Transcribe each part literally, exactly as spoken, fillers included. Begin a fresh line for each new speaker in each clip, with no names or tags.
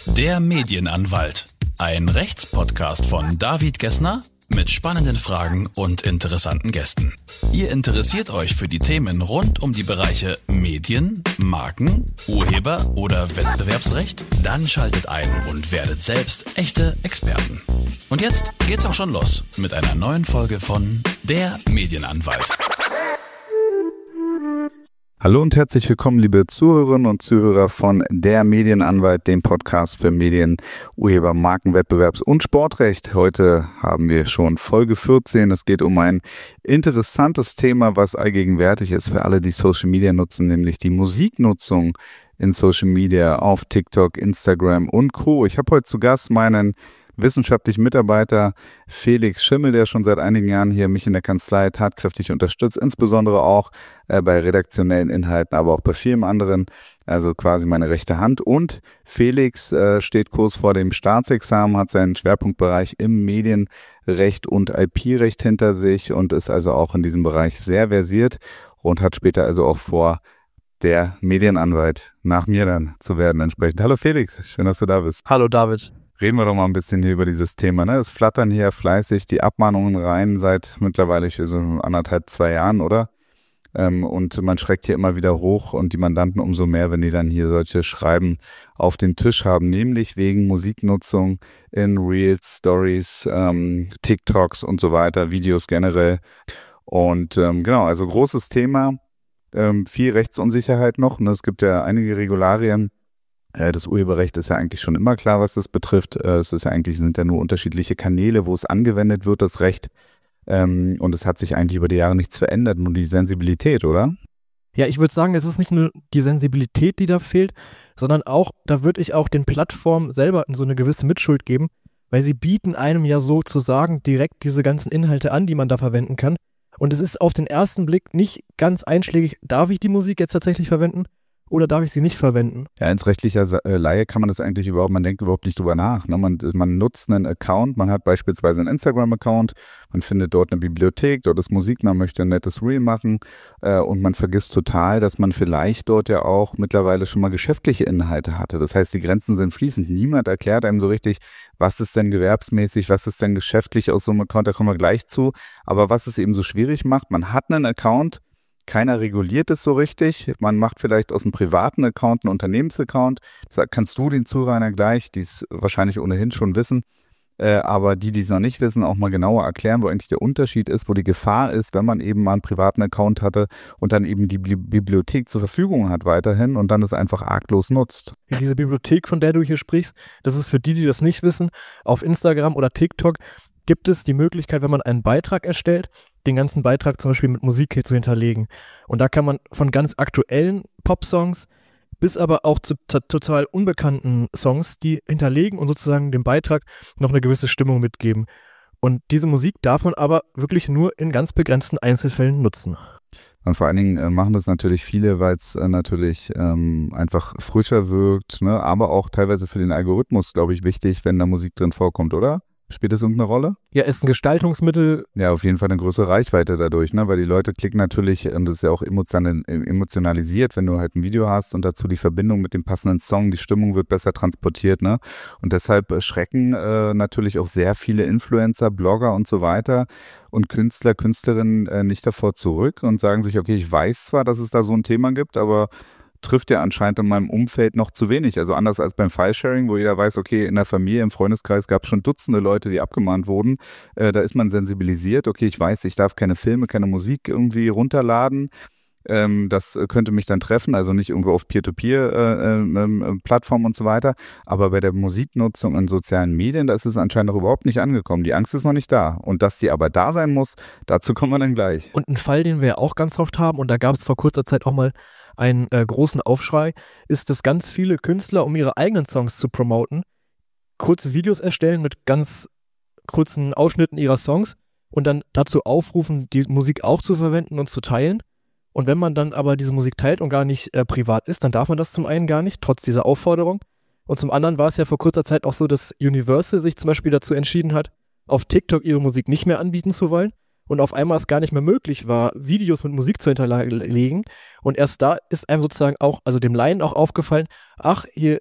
Der Medienanwalt, ein Rechtspodcast von David Gessner mit spannenden Fragen und interessanten Gästen. Ihr interessiert euch für die Themen rund um die Bereiche Medien, Marken, Urheber- oder Wettbewerbsrecht? Dann schaltet ein und werdet selbst echte Experten. Und jetzt geht's auch schon los mit einer neuen Folge von Der Medienanwalt.
Hallo und herzlich willkommen, liebe Zuhörerinnen und Zuhörer von Der Medienanwalt, dem Podcast für Medien, Urheber-, Marken-, Wettbewerbs- und Sportrecht. Heute haben wir schon Folge vierzehn. Es geht um ein interessantes Thema, was allgegenwärtig ist für alle, die Social Media nutzen, nämlich die Musiknutzung in Social Media auf TikTok, Instagram und Co. Ich habe heute zu Gast meinen wissenschaftlichen Mitarbeiter Felix Schimmel, der schon seit einigen Jahren hier mich in der Kanzlei tatkräftig unterstützt, insbesondere auch äh, bei redaktionellen Inhalten, aber auch bei vielen anderen, also quasi meine rechte Hand. Und Felix äh, steht kurz vor dem Staatsexamen, hat seinen Schwerpunktbereich im Medienrecht und I P-Recht hinter sich und ist also auch in diesem Bereich sehr versiert und hat später also auch vor, der Medienanwalt nach mir dann zu werden entsprechend. Hallo Felix, schön, dass du da bist.
Hallo David.
Reden wir doch mal ein bisschen hier über dieses Thema. Ne? Es flattern hier fleißig die Abmahnungen rein seit mittlerweile so anderthalb, zwei Jahren, oder? Ähm, und man schreckt hier immer wieder hoch und die Mandanten umso mehr, wenn die dann hier solche Schreiben auf den Tisch haben, nämlich wegen Musiknutzung in Reels, Stories, ähm, TikToks und so weiter, Videos generell. Und ähm, genau, also großes Thema, ähm, viel Rechtsunsicherheit noch. Ne? Es gibt ja einige Regularien. Das Urheberrecht ist ja eigentlich schon immer klar, was das betrifft. Es ist ja eigentlich, sind ja nur unterschiedliche Kanäle, wo es angewendet wird, das Recht. Und es hat sich eigentlich über die Jahre nichts verändert, nur die Sensibilität, oder?
Ja, ich würde sagen, es ist nicht nur die Sensibilität, die da fehlt, sondern auch, da würde ich auch den Plattformen selber so eine gewisse Mitschuld geben, weil sie bieten einem ja sozusagen direkt diese ganzen Inhalte an, die man da verwenden kann. Und es ist auf den ersten Blick nicht ganz einschlägig, darf ich die Musik jetzt tatsächlich verwenden? Oder darf ich sie nicht verwenden?
Ja, als rechtlicher Laie kann man das eigentlich überhaupt, man denkt überhaupt nicht drüber nach. Ne? Man, man nutzt einen Account, man hat beispielsweise einen Instagram-Account, man findet dort eine Bibliothek, dort ist Musik, man möchte ein nettes Reel machen äh, und man vergisst total, dass man vielleicht dort ja auch mittlerweile schon mal geschäftliche Inhalte hatte. Das heißt, die Grenzen sind fließend. Niemand erklärt einem so richtig, was ist denn gewerbsmäßig, was ist denn geschäftlich aus so einem Account, da kommen wir gleich zu. Aber was es eben so schwierig macht, man hat einen Account, keiner reguliert es so richtig. Man macht vielleicht aus einem privaten Account einen Unternehmensaccount. Das kannst du den Zuhörern gleich, die es wahrscheinlich ohnehin schon wissen, äh, aber die, die es noch nicht wissen, auch mal genauer erklären, wo eigentlich der Unterschied ist, wo die Gefahr ist, wenn man eben mal einen privaten Account hatte und dann eben die Bibliothek zur Verfügung hat weiterhin und dann es einfach arglos nutzt.
Ja, diese Bibliothek, von der du hier sprichst, das ist für die, die das nicht wissen, auf Instagram oder TikTok gibt es die Möglichkeit, wenn man einen Beitrag erstellt, den ganzen Beitrag zum Beispiel mit Musik zu hinterlegen. Und da kann man von ganz aktuellen Popsongs bis aber auch zu t- total unbekannten Songs, die hinterlegen und sozusagen dem Beitrag noch eine gewisse Stimmung mitgeben. Und diese Musik darf man aber wirklich nur in ganz begrenzten Einzelfällen nutzen.
Und vor allen Dingen äh, machen das natürlich viele, weil es äh, natürlich ähm, einfach frischer wirkt, ne? Aber auch teilweise für den Algorithmus, glaube ich, wichtig, wenn da Musik drin vorkommt, oder? Spielt das irgendeine Rolle?
Ja, ist ein Gestaltungsmittel.
Ja, auf jeden Fall eine größere Reichweite dadurch, ne? Weil die Leute klicken natürlich, und das ist ja auch emotionalisiert, wenn du halt ein Video hast und dazu die Verbindung mit dem passenden Song, die Stimmung wird besser transportiert, ne? Und deshalb schrecken äh, natürlich auch sehr viele Influencer, Blogger und so weiter und Künstler, Künstlerinnen äh, nicht davor zurück und sagen sich, okay, ich weiß zwar, dass es da so ein Thema gibt, aber trifft ja anscheinend in meinem Umfeld noch zu wenig. Also anders als beim File-Sharing, wo jeder weiß, okay, in der Familie, im Freundeskreis gab es schon Dutzende Leute, die abgemahnt wurden. Äh, da ist man sensibilisiert. Okay, ich weiß, ich darf keine Filme, keine Musik irgendwie runterladen. Ähm, das könnte mich dann treffen, also nicht irgendwo auf Peer-to-Peer-Plattformen äh, äh, und so weiter. Aber bei der Musiknutzung in sozialen Medien, da ist es anscheinend noch überhaupt nicht angekommen. Die Angst ist noch nicht da. Und dass die aber da sein muss, dazu kommen wir dann gleich.
Und ein Fall, den wir ja auch ganz oft haben, und da gab es vor kurzer Zeit auch mal einen äh, großen Aufschrei, ist, dass ganz viele Künstler, um ihre eigenen Songs zu promoten, kurze Videos erstellen mit ganz kurzen Ausschnitten ihrer Songs und dann dazu aufrufen, die Musik auch zu verwenden und zu teilen. Und wenn man dann aber diese Musik teilt und gar nicht äh, privat ist, dann darf man das zum einen gar nicht, trotz dieser Aufforderung. Und zum anderen war es ja vor kurzer Zeit auch so, dass Universal sich zum Beispiel dazu entschieden hat, auf TikTok ihre Musik nicht mehr anbieten zu wollen. Und auf einmal es gar nicht mehr möglich war, Videos mit Musik zu hinterlegen. Und erst da ist einem sozusagen auch, also dem Laien auch aufgefallen, ach, hier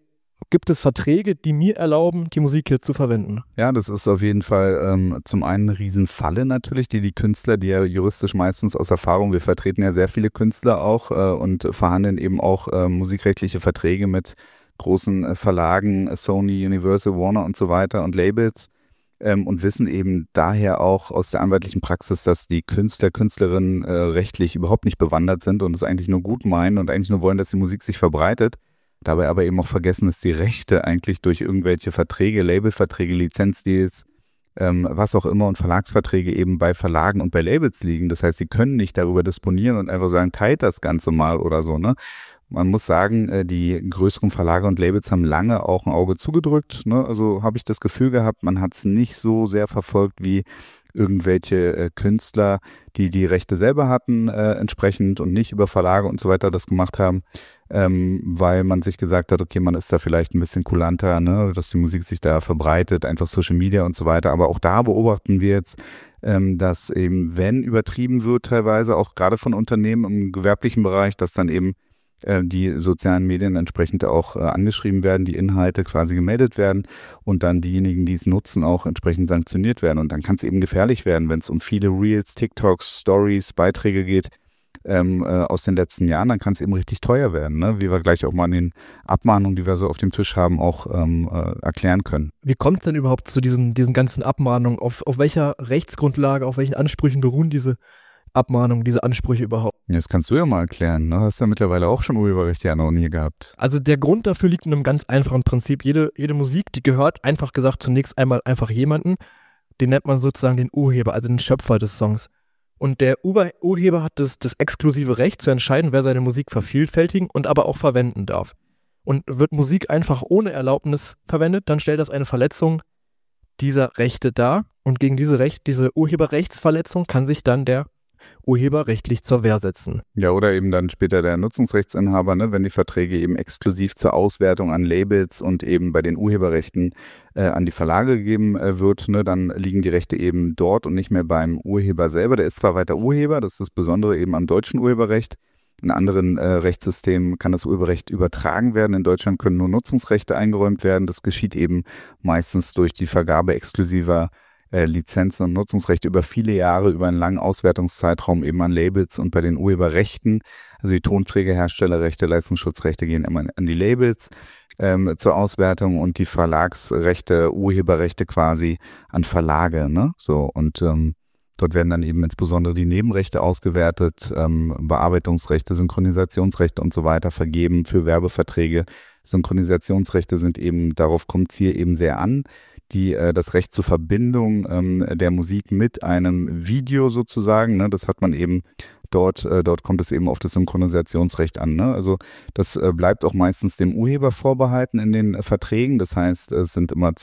gibt es Verträge, die mir erlauben, die Musik hier zu verwenden.
Ja, das ist auf jeden Fall ähm, zum einen eine Riesenfalle natürlich, die die Künstler, die ja juristisch meistens aus Erfahrung, wir vertreten ja sehr viele Künstler auch äh, und verhandeln eben auch äh, musikrechtliche Verträge mit großen äh, Verlagen, äh, Sony, Universal, Warner und so weiter und Labels. Ähm, und wissen eben daher auch aus der anwaltlichen Praxis, dass die Künstler, Künstlerinnen äh, rechtlich überhaupt nicht bewandert sind und es eigentlich nur gut meinen und eigentlich nur wollen, dass die Musik sich verbreitet. Dabei aber eben auch vergessen, dass die Rechte eigentlich durch irgendwelche Verträge, Labelverträge, Lizenzdeals, ähm, was auch immer und Verlagsverträge eben bei Verlagen und bei Labels liegen. Das heißt, sie können nicht darüber disponieren und einfach sagen, teilt das Ganze mal oder so, ne? Man muss sagen, die größeren Verlage und Labels haben lange auch ein Auge zugedrückt. Ne? Also habe ich das Gefühl gehabt, man hat es nicht so sehr verfolgt wie irgendwelche äh, Künstler, die die Rechte selber hatten äh, entsprechend und nicht über Verlage und so weiter das gemacht haben, ähm, weil man sich gesagt hat, okay, man ist da vielleicht ein bisschen kulanter, ne? Dass die Musik sich da verbreitet, einfach Social Media und so weiter. Aber auch da beobachten wir jetzt, ähm, dass eben, wenn übertrieben wird teilweise, auch gerade von Unternehmen im gewerblichen Bereich, dass dann eben die sozialen Medien entsprechend auch äh, angeschrieben werden, die Inhalte quasi gemeldet werden und dann diejenigen, die es nutzen, auch entsprechend sanktioniert werden. Und dann kann es eben gefährlich werden, wenn es um viele Reels, TikToks, Stories, Beiträge geht ähm, äh, aus den letzten Jahren, dann kann es eben richtig teuer werden, ne? Wie wir gleich auch mal in den Abmahnungen, die wir so auf dem Tisch haben, auch ähm, äh, erklären können.
Wie kommt es denn überhaupt zu diesen, diesen ganzen Abmahnungen? Auf, auf welcher Rechtsgrundlage, auf welchen Ansprüchen beruhen diese Abmahnungen, diese Ansprüche überhaupt?
Das kannst du ja mal erklären, ne? Hast ja mittlerweile auch schon Urheberrecht ja noch nie gehabt.
Also der Grund dafür liegt in einem ganz einfachen Prinzip. Jede, jede Musik, die gehört einfach gesagt zunächst einmal einfach jemanden, den nennt man sozusagen den Urheber, also den Schöpfer des Songs. Und der Ur- Urheber hat das, das exklusive Recht zu entscheiden, wer seine Musik vervielfältigen und aber auch verwenden darf. Und wird Musik einfach ohne Erlaubnis verwendet, dann stellt das eine Verletzung dieser Rechte dar. Und gegen diese, Recht, diese Urheberrechtsverletzung kann sich dann der Urheber rechtlich zur Wehr setzen.
Ja, oder eben dann später der Nutzungsrechtsinhaber, ne, wenn die Verträge eben exklusiv zur Auswertung an Labels und eben bei den Urheberrechten äh, an die Verlage gegeben äh, wird, ne, dann liegen die Rechte eben dort und nicht mehr beim Urheber selber. Der ist zwar weiter Urheber, das ist das Besondere eben am deutschen Urheberrecht. In anderen äh, Rechtssystemen kann das Urheberrecht übertragen werden. In Deutschland können nur Nutzungsrechte eingeräumt werden. Das geschieht eben meistens durch die Vergabe exklusiver Äh, Lizenzen und Nutzungsrechte über viele Jahre, über einen langen Auswertungszeitraum eben an Labels und bei den Urheberrechten, also die Tonträger, Herstellerrechte, Leistungsschutzrechte gehen immer an die Labels ähm, zur Auswertung und die Verlagsrechte, Urheberrechte quasi an Verlage, ne? So, und ähm, dort werden dann eben insbesondere die Nebenrechte ausgewertet, ähm, Bearbeitungsrechte, Synchronisationsrechte und so weiter vergeben für Werbeverträge. Synchronisationsrechte sind eben, darauf kommt es hier eben sehr an, die äh, das Recht zur Verbindung ähm, der Musik mit einem Video sozusagen, ne, das hat man eben dort, äh, dort kommt es eben auf das Synchronisationsrecht an, ne? Also das äh, bleibt auch meistens dem Urheber vorbehalten in den äh, Verträgen, das heißt, es sind immer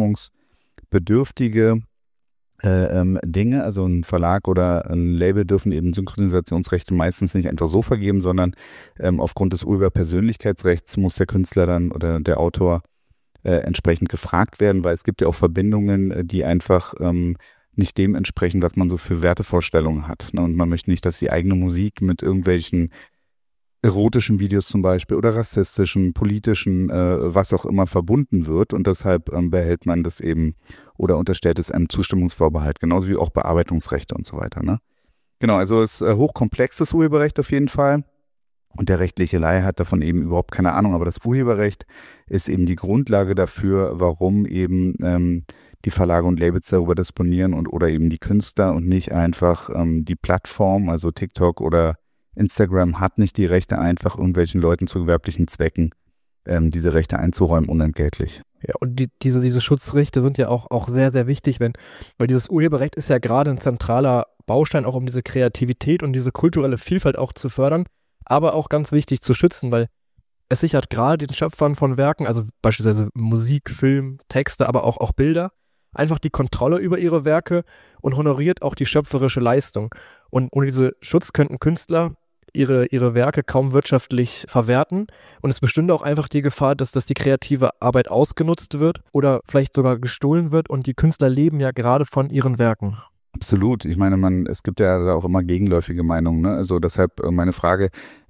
zustimmungsbedürftige äh, ähm, Dinge, also ein Verlag oder ein Label dürfen eben Synchronisationsrechte meistens nicht einfach so vergeben, sondern ähm, aufgrund des Urheberpersönlichkeitsrechts muss der Künstler dann oder der Autor Äh, entsprechend gefragt werden, weil es gibt ja auch Verbindungen, die einfach ähm, nicht dem entsprechen, was man so für Wertevorstellungen hat. Ne? Und man möchte nicht, dass die eigene Musik mit irgendwelchen erotischen Videos zum Beispiel oder rassistischen, politischen, äh, was auch immer verbunden wird. Und deshalb ähm, behält man das eben oder unterstellt es einem Zustimmungsvorbehalt, genauso wie auch Bearbeitungsrechte und so weiter. Ne? Genau, also es ist äh, hochkomplexes Urheberrecht auf jeden Fall. Und der rechtliche Laie hat davon eben überhaupt keine Ahnung. Aber das Urheberrecht ist eben die Grundlage dafür, warum eben ähm, die Verlage und Labels darüber disponieren und oder eben die Künstler und nicht einfach ähm, die Plattform, also TikTok oder Instagram hat nicht die Rechte, einfach irgendwelchen Leuten zu gewerblichen Zwecken ähm, diese Rechte einzuräumen, unentgeltlich.
Ja, und die, diese, diese Schutzrechte sind ja auch, auch sehr, sehr wichtig, wenn, weil dieses Urheberrecht ist ja gerade ein zentraler Baustein, auch um diese Kreativität und diese kulturelle Vielfalt auch zu fördern, aber auch ganz wichtig zu schützen, weil es sichert gerade den Schöpfern von Werken, also beispielsweise Musik, Film, Texte, aber auch, auch Bilder, einfach die Kontrolle über ihre Werke und honoriert auch die schöpferische Leistung. Und ohne diese Schutz könnten Künstler ihre, ihre Werke kaum wirtschaftlich verwerten und es bestünde auch einfach die Gefahr, dass, dass die kreative Arbeit ausgenutzt wird oder vielleicht sogar gestohlen wird und die Künstler leben ja gerade von ihren Werken.
Absolut. Ich meine, man, es gibt ja auch immer gegenläufige Meinungen, ne? Also deshalb meine Frage,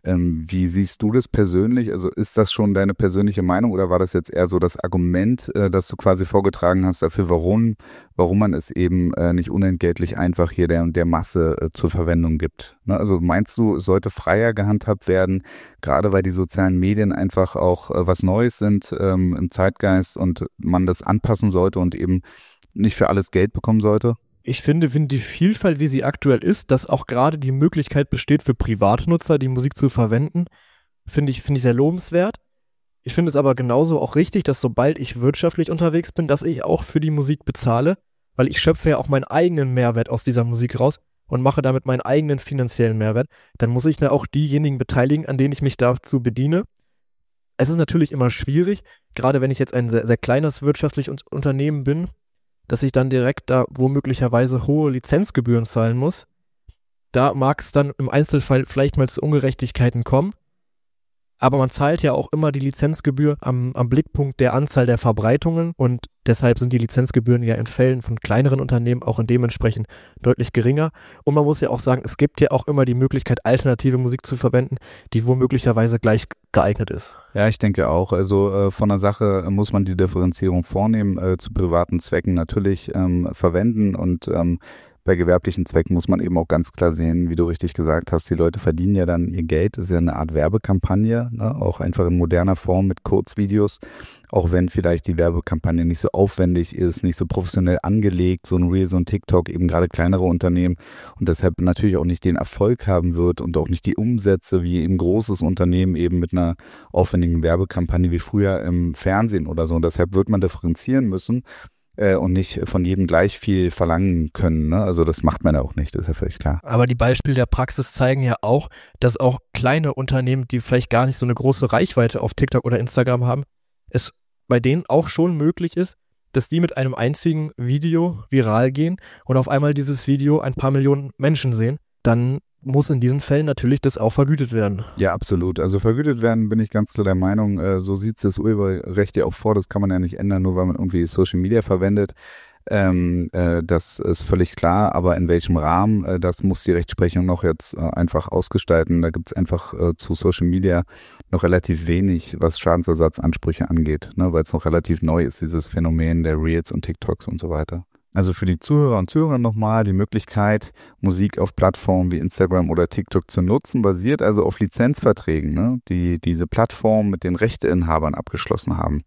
Ähm, wie siehst du das persönlich? Also ist das schon deine persönliche Meinung oder war das jetzt eher so das Argument, äh, das du quasi vorgetragen hast dafür, warum, warum man es eben äh, nicht unentgeltlich einfach hier der, der Masse äh, zur Verwendung gibt? Ne? Also meinst du, es sollte freier gehandhabt werden, gerade weil die sozialen Medien einfach auch äh, was Neues sind ähm, im Zeitgeist und man das anpassen sollte und eben nicht für alles Geld bekommen sollte?
Ich finde, wenn die Vielfalt, wie sie aktuell ist, dass auch gerade die Möglichkeit besteht für Privatnutzer, die Musik zu verwenden, finde ich, finde ich sehr lobenswert. Ich finde es aber genauso auch richtig, dass sobald ich wirtschaftlich unterwegs bin, dass ich auch für die Musik bezahle, weil ich schöpfe ja auch meinen eigenen Mehrwert aus dieser Musik raus und mache damit meinen eigenen finanziellen Mehrwert. Dann muss ich da auch diejenigen beteiligen, an denen ich mich dazu bediene. Es ist natürlich immer schwierig, gerade wenn ich jetzt ein sehr, sehr kleines wirtschaftliches Unternehmen bin, dass ich dann direkt da womöglicherweise hohe Lizenzgebühren zahlen muss. Da mag es dann im Einzelfall vielleicht mal zu Ungerechtigkeiten kommen, aber man zahlt ja auch immer die Lizenzgebühr am, am Blickpunkt der Anzahl der Verbreitungen und deshalb sind die Lizenzgebühren ja in Fällen von kleineren Unternehmen auch dementsprechend deutlich geringer. Und man muss ja auch sagen, es gibt ja auch immer die Möglichkeit, alternative Musik zu verwenden, die womöglicherweise gleich geeignet ist.
Ja, ich denke auch. Also äh, von der Sache muss man die Differenzierung vornehmen, äh, zu privaten Zwecken natürlich ähm, verwenden und ähm, bei gewerblichen Zwecken muss man eben auch ganz klar sehen, wie du richtig gesagt hast, die Leute verdienen ja dann ihr Geld, das ist ja eine Art Werbekampagne, ne? Auch einfach in moderner Form mit Kurzvideos, auch wenn vielleicht die Werbekampagne nicht so aufwendig ist, nicht so professionell angelegt, so ein Reel, so ein TikTok, eben gerade kleinere Unternehmen und deshalb natürlich auch nicht den Erfolg haben wird und auch nicht die Umsätze wie eben großes Unternehmen eben mit einer aufwendigen Werbekampagne wie früher im Fernsehen oder so und deshalb wird man differenzieren müssen und nicht von jedem gleich viel verlangen können. Ne? Also das macht man ja auch nicht, das ist ja völlig klar.
Aber die Beispiele der Praxis zeigen ja auch, dass auch kleine Unternehmen, die vielleicht gar nicht so eine große Reichweite auf TikTok oder Instagram haben, es bei denen auch schon möglich ist, dass die mit einem einzigen Video viral gehen und auf einmal dieses Video ein paar Millionen Menschen sehen. Dann muss in diesen Fällen natürlich das auch vergütet werden.
Ja, absolut. Also vergütet werden bin ich ganz klar der Meinung, äh, so sieht es das Urheberrecht ja auch vor, das kann man ja nicht ändern, nur weil man irgendwie Social Media verwendet. Ähm, äh, das ist völlig klar, aber in welchem Rahmen, äh, das muss die Rechtsprechung noch jetzt äh, einfach ausgestalten. Da gibt es einfach äh, zu Social Media noch relativ wenig, was Schadensersatzansprüche angeht, ne, weil es noch relativ neu ist, dieses Phänomen der Reels und TikToks und so weiter. Also für die Zuhörer und Zuhörer nochmal die Möglichkeit, Musik auf Plattformen wie Instagram oder TikTok zu nutzen, basiert also auf Lizenzverträgen, ne, die diese Plattformen mit den Rechteinhabern abgeschlossen haben.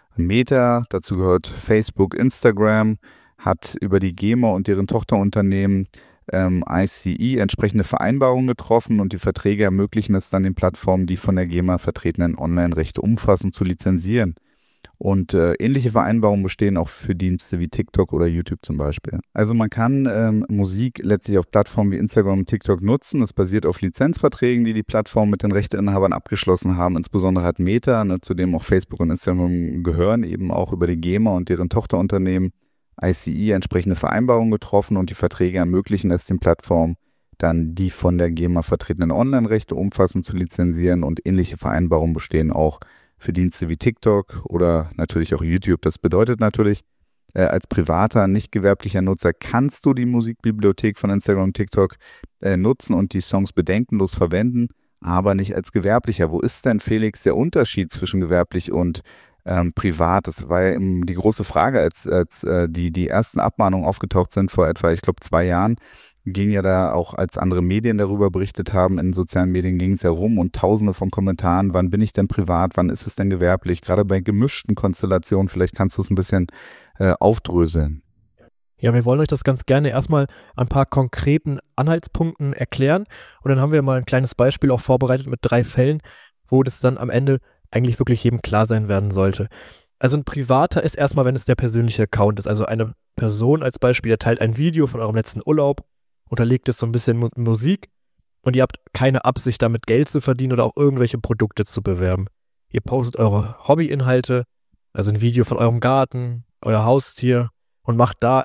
Meta, dazu gehört Facebook, Instagram, hat über die GEMA und deren Tochterunternehmen ähm, I C E entsprechende Vereinbarungen getroffen und die Verträge ermöglichen es dann den Plattformen, die von der GEMA vertretenen Online-Rechte umfassend zu lizenzieren. Und äh, ähnliche Vereinbarungen bestehen auch für Dienste wie TikTok oder YouTube zum Beispiel. Also man kann ähm, Musik letztlich auf Plattformen wie Instagram und TikTok nutzen. Es basiert auf Lizenzverträgen, die die Plattformen mit den Rechteinhabern abgeschlossen haben. Insbesondere hat Meta, ne, zu dem auch Facebook und Instagram gehören, eben auch über die GEMA und deren Tochterunternehmen I C E entsprechende Vereinbarungen getroffen und die Verträge ermöglichen es den Plattformen, dann die von der GEMA vertretenen Online-Rechte umfassend zu lizenzieren und ähnliche Vereinbarungen bestehen auch für Dienste wie TikTok oder natürlich auch YouTube. Das bedeutet natürlich, äh, als privater, nicht gewerblicher Nutzer kannst du die Musikbibliothek von Instagram und TikTok äh, nutzen und die Songs bedenkenlos verwenden, aber nicht als gewerblicher. Wo ist denn, Felix, der Unterschied zwischen gewerblich und ähm, privat? Das war ja eben die große Frage, als, als äh, die, die ersten Abmahnungen aufgetaucht sind vor etwa, ich glaube, zwei Jahren. Ging ja da auch, als andere Medien darüber berichtet haben, in sozialen Medien ging es herum und tausende von Kommentaren, wann bin ich denn privat, wann ist es denn gewerblich, gerade bei gemischten Konstellationen, vielleicht kannst du es ein bisschen äh, aufdröseln.
Ja, wir wollen euch das ganz gerne erstmal ein paar konkreten Anhaltspunkten erklären und dann haben wir mal ein kleines Beispiel auch vorbereitet mit drei Fällen, wo das dann am Ende eigentlich wirklich jedem klar sein werden sollte. Also ein privater ist erstmal, wenn es der persönliche Account ist, also eine Person als Beispiel, der teilt ein Video von eurem letzten Urlaub, unterlegt es so ein bisschen mit Musik und ihr habt keine Absicht, damit Geld zu verdienen oder auch irgendwelche Produkte zu bewerben. Ihr postet eure Hobbyinhalte, also ein Video von eurem Garten, euer Haustier und macht da,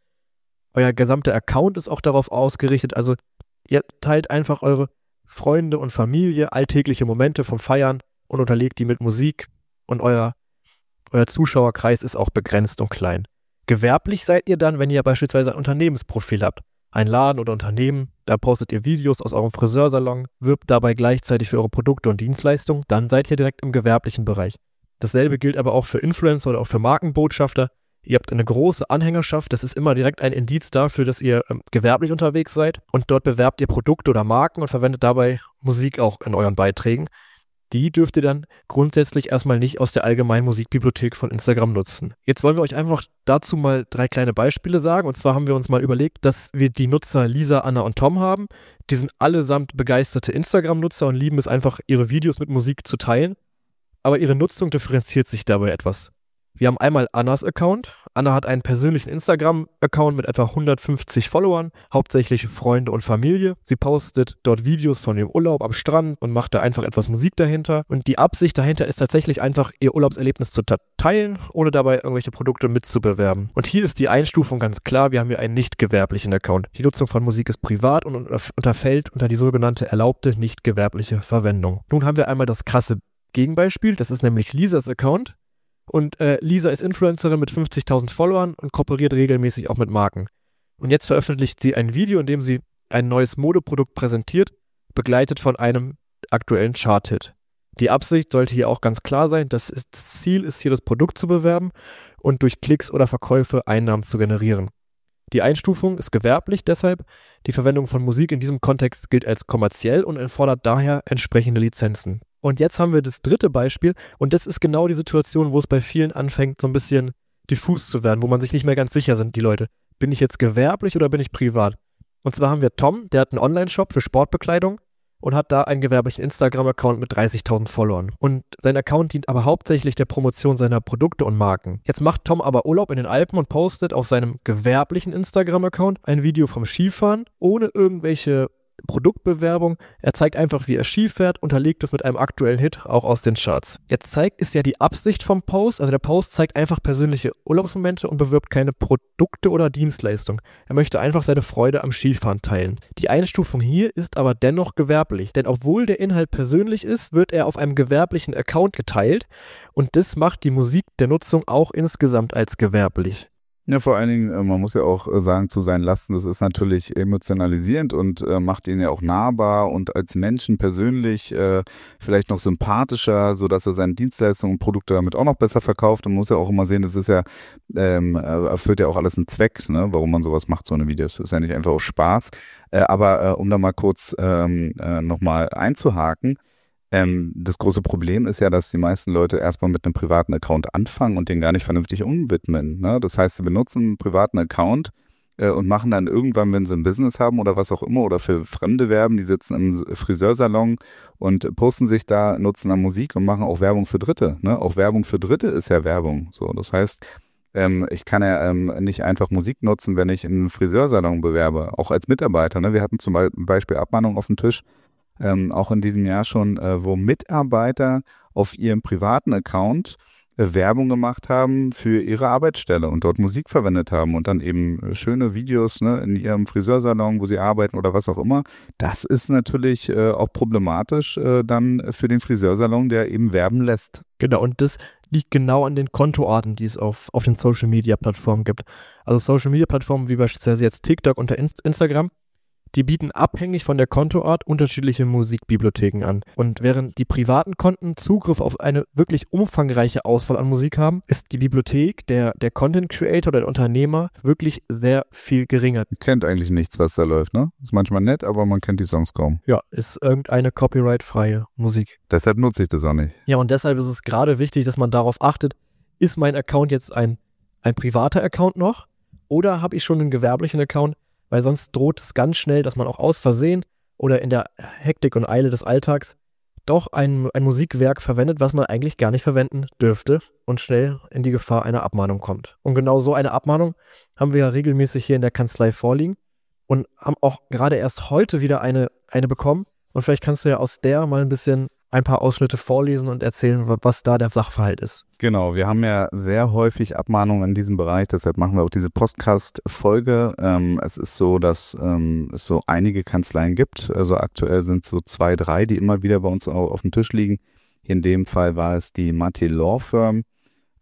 euer gesamter Account ist auch darauf ausgerichtet, also ihr teilt einfach eure Freunde und Familie, alltägliche Momente vom Feiern und unterlegt die mit Musik und euer, euer Zuschauerkreis ist auch begrenzt und klein. Gewerblich seid ihr dann, wenn ihr beispielsweise ein Unternehmensprofil habt. Ein Laden oder Unternehmen, da postet ihr Videos aus eurem Friseursalon, wirbt dabei gleichzeitig für eure Produkte und Dienstleistungen, dann seid ihr direkt im gewerblichen Bereich. Dasselbe gilt aber auch für Influencer oder auch für Markenbotschafter. Ihr habt eine große Anhängerschaft, das ist immer direkt ein Indiz dafür, dass ihr ähm, gewerblich unterwegs seid und dort bewerbt ihr Produkte oder Marken und verwendet dabei Musik auch in euren Beiträgen. Die dürft ihr dann grundsätzlich erstmal nicht aus der allgemeinen Musikbibliothek von Instagram nutzen. Jetzt wollen wir euch einfach dazu mal drei kleine Beispiele sagen. Und zwar haben wir uns mal überlegt, dass wir die Nutzer Lisa, Anna und Tom haben. Die sind allesamt begeisterte Instagram-Nutzer und lieben es einfach, ihre Videos mit Musik zu teilen. Aber ihre Nutzung differenziert sich dabei etwas. Wir haben einmal Annas Account. Anna hat einen persönlichen Instagram-Account mit etwa hundertfünfzig Followern, hauptsächlich Freunde und Familie. Sie postet dort Videos von dem Urlaub am Strand und macht da einfach etwas Musik dahinter. Und die Absicht dahinter ist tatsächlich einfach, ihr Urlaubserlebnis zu teilen, ohne dabei irgendwelche Produkte mitzubewerben. Und hier ist die Einstufung ganz klar, wir haben hier einen nicht gewerblichen Account. Die Nutzung von Musik ist privat und unterfällt unter die sogenannte erlaubte nicht gewerbliche Verwendung. Nun haben wir einmal das krasse Gegenbeispiel, das ist nämlich Lisas Account. Und äh, Lisa ist Influencerin mit fünfzigtausend Followern und kooperiert regelmäßig auch mit Marken. Und jetzt veröffentlicht sie ein Video, in dem sie ein neues Modeprodukt präsentiert, begleitet von einem aktuellen Chart-Hit. Die Absicht sollte hier auch ganz klar sein, das, ist, das Ziel ist hier, das Produkt zu bewerben und durch Klicks oder Verkäufe Einnahmen zu generieren. Die Einstufung ist gewerblich, deshalb die Verwendung von Musik in diesem Kontext gilt als kommerziell und erfordert daher entsprechende Lizenzen. Und jetzt haben wir das dritte Beispiel und das ist genau die Situation, wo es bei vielen anfängt, so ein bisschen diffus zu werden, wo man sich nicht mehr ganz sicher sind, die Leute. Bin ich jetzt gewerblich oder bin ich privat? Und zwar haben wir Tom, der hat einen Online-Shop für Sportbekleidung und hat da einen gewerblichen Instagram-Account mit dreißigtausend Followern. Und sein Account dient aber hauptsächlich der Promotion seiner Produkte und Marken. Jetzt macht Tom aber Urlaub in den Alpen und postet auf seinem gewerblichen Instagram-Account ein Video vom Skifahren, ohne irgendwelche Produktbewerbung. Er zeigt einfach, wie er Ski fährt, unterlegt es mit einem aktuellen Hit, auch aus den Charts. Jetzt zeigt, ist ja die Absicht vom Post, also der Post zeigt einfach persönliche Urlaubsmomente und bewirbt keine Produkte oder Dienstleistungen. Er möchte einfach seine Freude am Skifahren teilen. Die Einstufung hier ist aber dennoch gewerblich, denn obwohl der Inhalt persönlich ist, wird er auf einem gewerblichen Account geteilt und das macht die Musik der Nutzung auch insgesamt als gewerblich.
Ja, vor allen Dingen, man muss ja auch sagen, zu seinen Lasten, das ist natürlich emotionalisierend und äh, macht ihn ja auch nahbar und als Menschen persönlich äh, vielleicht noch sympathischer, sodass er seine Dienstleistungen und Produkte damit auch noch besser verkauft. Und man muss ja auch immer sehen, das ist ja, ähm, erfüllt ja auch alles einen Zweck, ne, warum man sowas macht, so eine Videos. Das ist ja nicht einfach auch Spaß. Äh, aber äh, um da mal kurz ähm, äh, nochmal einzuhaken, Ähm, das große Problem ist ja, dass die meisten Leute erstmal mit einem privaten Account anfangen und den gar nicht vernünftig umwidmen. Ne? Das heißt, sie benutzen einen privaten Account äh, und machen dann irgendwann, wenn sie ein Business haben oder was auch immer oder für Fremde werben, die sitzen im Friseursalon und posten sich da, nutzen dann Musik und machen auch Werbung für Dritte. Ne? Auch Werbung für Dritte ist ja Werbung. So, das heißt, ähm, ich kann ja ähm, nicht einfach Musik nutzen, wenn ich einen Friseursalon bewerbe, auch als Mitarbeiter. Ne? Wir hatten zum Beispiel Abmahnungen auf dem Tisch, Ähm, auch in diesem Jahr schon, äh, wo Mitarbeiter auf ihrem privaten Account äh, Werbung gemacht haben für ihre Arbeitsstelle und dort Musik verwendet haben und dann eben äh, schöne Videos, ne, in ihrem Friseursalon, wo sie arbeiten oder was auch immer. Das ist natürlich äh, auch problematisch äh, dann für den Friseursalon, der eben werben lässt.
Genau, und das liegt genau an den Kontoarten, die es auf, auf den Social-Media-Plattformen gibt. Also Social-Media-Plattformen wie beispielsweise jetzt TikTok und Inst- Instagram, die bieten abhängig von der Kontoart unterschiedliche Musikbibliotheken an. Und während die privaten Konten Zugriff auf eine wirklich umfangreiche Auswahl an Musik haben, ist die Bibliothek der, der Content Creator oder der Unternehmer wirklich sehr viel geringer.
Man kennt eigentlich nichts, was da läuft, ne? Ist manchmal nett, aber man kennt die Songs kaum.
Ja, ist irgendeine copyright-freie Musik.
Deshalb nutze ich das auch nicht.
Ja, und deshalb ist es gerade wichtig, dass man darauf achtet, ist mein Account jetzt ein, ein privater Account noch oder habe ich schon einen gewerblichen Account? Weil sonst droht es ganz schnell, dass man auch aus Versehen oder in der Hektik und Eile des Alltags doch ein, ein Musikwerk verwendet, was man eigentlich gar nicht verwenden dürfte und schnell in die Gefahr einer Abmahnung kommt. Und genau so eine Abmahnung haben wir ja regelmäßig hier in der Kanzlei vorliegen und haben auch gerade erst heute wieder eine, eine bekommen. Und vielleicht kannst du ja aus der mal ein bisschen ein paar Ausschnitte vorlesen und erzählen, was da der Sachverhalt ist.
Genau, wir haben ja sehr häufig Abmahnungen in diesem Bereich, deshalb machen wir auch diese Podcast-Folge. Ähm, es ist so, dass ähm, es so einige Kanzleien gibt, also aktuell sind es so zwei, drei, die immer wieder bei uns auf, auf dem Tisch liegen. In dem Fall war es die Matti Law Firm,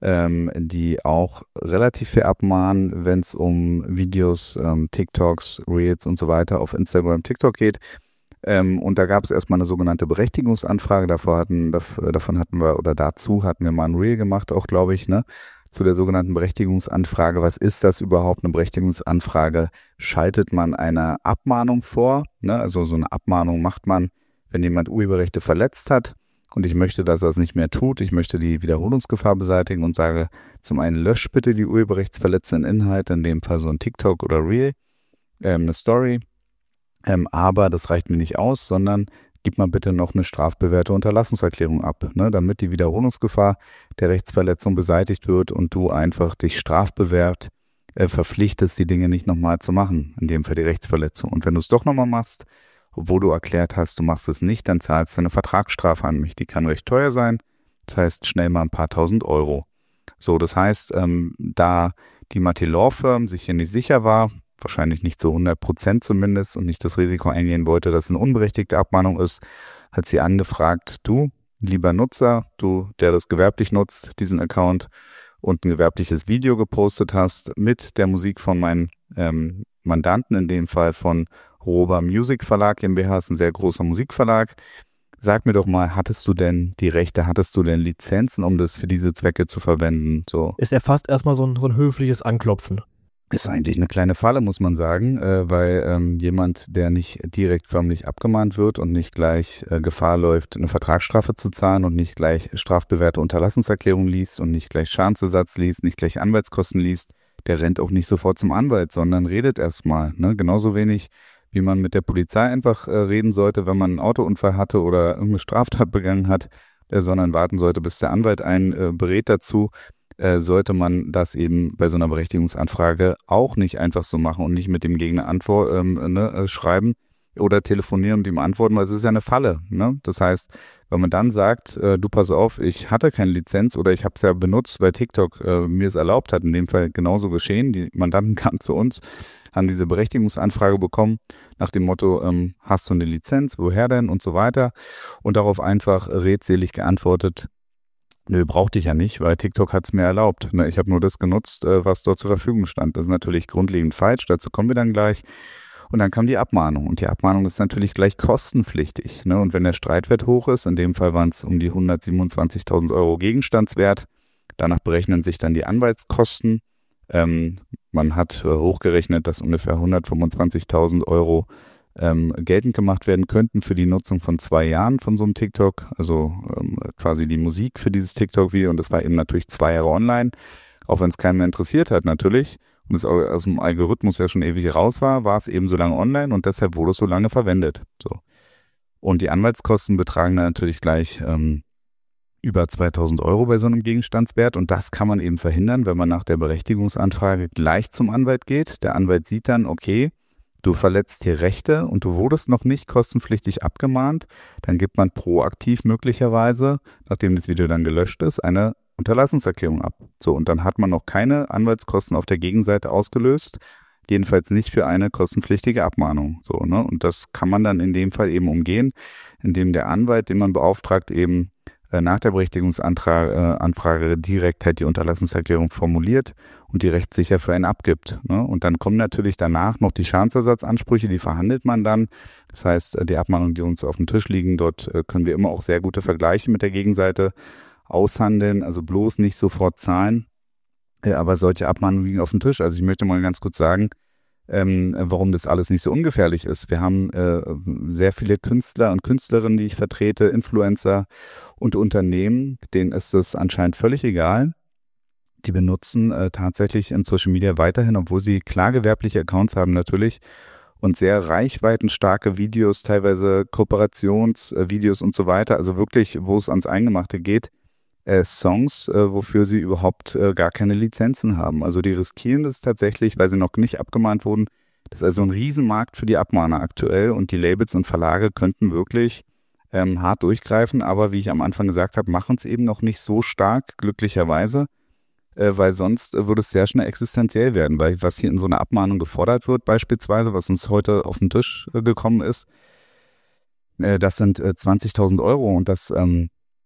ähm, die auch relativ viel abmahnen, wenn es um Videos, ähm, TikToks, Reels und so weiter auf Instagram, TikTok geht. Ähm, und da gab es erstmal eine sogenannte Berechtigungsanfrage. Davor hatten, davon hatten wir, oder dazu hatten wir mal ein Reel gemacht, auch glaube ich, ne? Zu der sogenannten Berechtigungsanfrage. Was ist das überhaupt, eine Berechtigungsanfrage? Schaltet man eine Abmahnung vor? Ne? Also so eine Abmahnung macht man, wenn jemand Urheberrechte verletzt hat und ich möchte, dass er es nicht mehr tut. Ich möchte die Wiederholungsgefahr beseitigen und sage zum einen, lösch bitte die urheberrechtsverletzenden Inhalte, in dem Fall so ein TikTok oder Reel, ähm, eine Story. Ähm, aber das reicht mir nicht aus, sondern gib mal bitte noch eine strafbewährte Unterlassungserklärung ab, ne, damit die Wiederholungsgefahr der Rechtsverletzung beseitigt wird und du einfach dich strafbewehrt äh, verpflichtest, die Dinge nicht nochmal zu machen, in dem Fall die Rechtsverletzung. Und wenn du es doch nochmal machst, obwohl du erklärt hast, du machst es nicht, dann zahlst du eine Vertragsstrafe an mich. Die kann recht teuer sein, das heißt schnell mal ein paar tausend Euro. So, das heißt, ähm, da die Marti Law Firm sich hier nicht sicher war, wahrscheinlich nicht zu hundert Prozent zumindest und nicht das Risiko eingehen wollte, dass es eine unberechtigte Abmahnung ist, hat sie angefragt, du, lieber Nutzer, du, der das gewerblich nutzt, diesen Account und ein gewerbliches Video gepostet hast mit der Musik von meinen ähm, Mandanten, in dem Fall von Roba Music Verlag GmbH, ist ein sehr großer Musikverlag. Sag mir doch mal, hattest du denn die Rechte, hattest du denn Lizenzen, um das für diese Zwecke zu verwenden? So.
Ist ja fast erstmal so ein, so ein höfliches Anklopfen.
Ist eigentlich eine kleine Falle, muss man sagen, äh, weil ähm, jemand, der nicht direkt förmlich abgemahnt wird und nicht gleich äh, Gefahr läuft, eine Vertragsstrafe zu zahlen und nicht gleich strafbewährte Unterlassungserklärung liest und nicht gleich Schadensersatz liest, nicht gleich Anwaltskosten liest, der rennt auch nicht sofort zum Anwalt, sondern redet erstmal. Ne? Genauso wenig, wie man mit der Polizei einfach äh, reden sollte, wenn man einen Autounfall hatte oder irgendeine Straftat begangen hat, äh, sondern warten sollte, bis der Anwalt einen äh, berät dazu. Sollte man das eben bei so einer Berechtigungsanfrage auch nicht einfach so machen und nicht mit dem Gegner Antwort ähm, ne, schreiben oder telefonieren und ihm antworten, weil es ist ja eine Falle. Ne? Das heißt, wenn man dann sagt, äh, du pass auf, ich hatte keine Lizenz oder ich habe es ja benutzt, weil TikTok äh, mir es erlaubt hat, in dem Fall genauso geschehen. Die Mandanten kamen zu uns, haben diese Berechtigungsanfrage bekommen nach dem Motto, ähm, hast du eine Lizenz, woher denn und so weiter und darauf einfach redselig geantwortet, nö, brauchte ich ja nicht, weil TikTok hat es mir erlaubt. Ich habe nur das genutzt, was dort zur Verfügung stand. Das ist natürlich grundlegend falsch, dazu kommen wir dann gleich. Und dann kam die Abmahnung. Und die Abmahnung ist natürlich gleich kostenpflichtig. Und wenn der Streitwert hoch ist, in dem Fall waren es um die hundertsiebenundzwanzigtausend Euro Gegenstandswert, danach berechnen sich dann die Anwaltskosten. Ähm, man hat hochgerechnet, dass ungefähr hundertfünfundzwanzigtausend Euro Ähm, geltend gemacht werden könnten für die Nutzung von zwei Jahren von so einem TikTok, also ähm, quasi die Musik für dieses TikTok-Video und das war eben natürlich zwei Jahre online, auch wenn es keinen mehr interessiert hat natürlich und es aus dem Algorithmus ja schon ewig raus war, war es eben so lange online und deshalb wurde es so lange verwendet. So. Und die Anwaltskosten betragen dann natürlich gleich ähm, über zweitausend Euro bei so einem Gegenstandswert und das kann man eben verhindern, wenn man nach der Berechtigungsanfrage gleich zum Anwalt geht. Der Anwalt sieht dann, okay, du verletzt hier Rechte und du wurdest noch nicht kostenpflichtig abgemahnt, dann gibt man proaktiv möglicherweise, nachdem das Video dann gelöscht ist, eine Unterlassungserklärung ab. So, und dann hat man noch keine Anwaltskosten auf der Gegenseite ausgelöst, jedenfalls nicht für eine kostenpflichtige Abmahnung. So, ne? Und das kann man dann in dem Fall eben umgehen, indem der Anwalt, den man beauftragt, eben äh, nach der Berechtigungsanfrage äh, direkt halt die Unterlassungserklärung formuliert und die rechtssicher für einen abgibt. Ne? Und dann kommen natürlich danach noch die Schadensersatzansprüche, die verhandelt man dann. Das heißt, die Abmahnungen, die uns auf dem Tisch liegen, dort können wir immer auch sehr gute Vergleiche mit der Gegenseite aushandeln, also bloß nicht sofort zahlen. Aber solche Abmahnungen liegen auf dem Tisch. Also ich möchte mal ganz kurz sagen, ähm, warum das alles nicht so ungefährlich ist. Wir haben äh, sehr viele Künstler und Künstlerinnen, die ich vertrete, Influencer und Unternehmen, denen ist es anscheinend völlig egal. Die benutzen äh, tatsächlich in Social Media weiterhin, obwohl sie klar gewerbliche Accounts haben natürlich und sehr reichweitenstarke Videos, teilweise Kooperationsvideos und so weiter, also wirklich, wo es ans Eingemachte geht, äh, Songs, äh, wofür sie überhaupt äh, gar keine Lizenzen haben. Also die riskieren das tatsächlich, weil sie noch nicht abgemahnt wurden. Das ist also ein Riesenmarkt für die Abmahner aktuell und die Labels und Verlage könnten wirklich ähm, hart durchgreifen, aber wie ich am Anfang gesagt habe, machen es eben noch nicht so stark, glücklicherweise. Äh, weil sonst äh, würde es sehr schnell existenziell werden, weil was hier in so einer Abmahnung gefordert wird beispielsweise, was uns heute auf den Tisch äh, gekommen ist, äh, das sind äh, zwanzigtausend Euro und das ähm,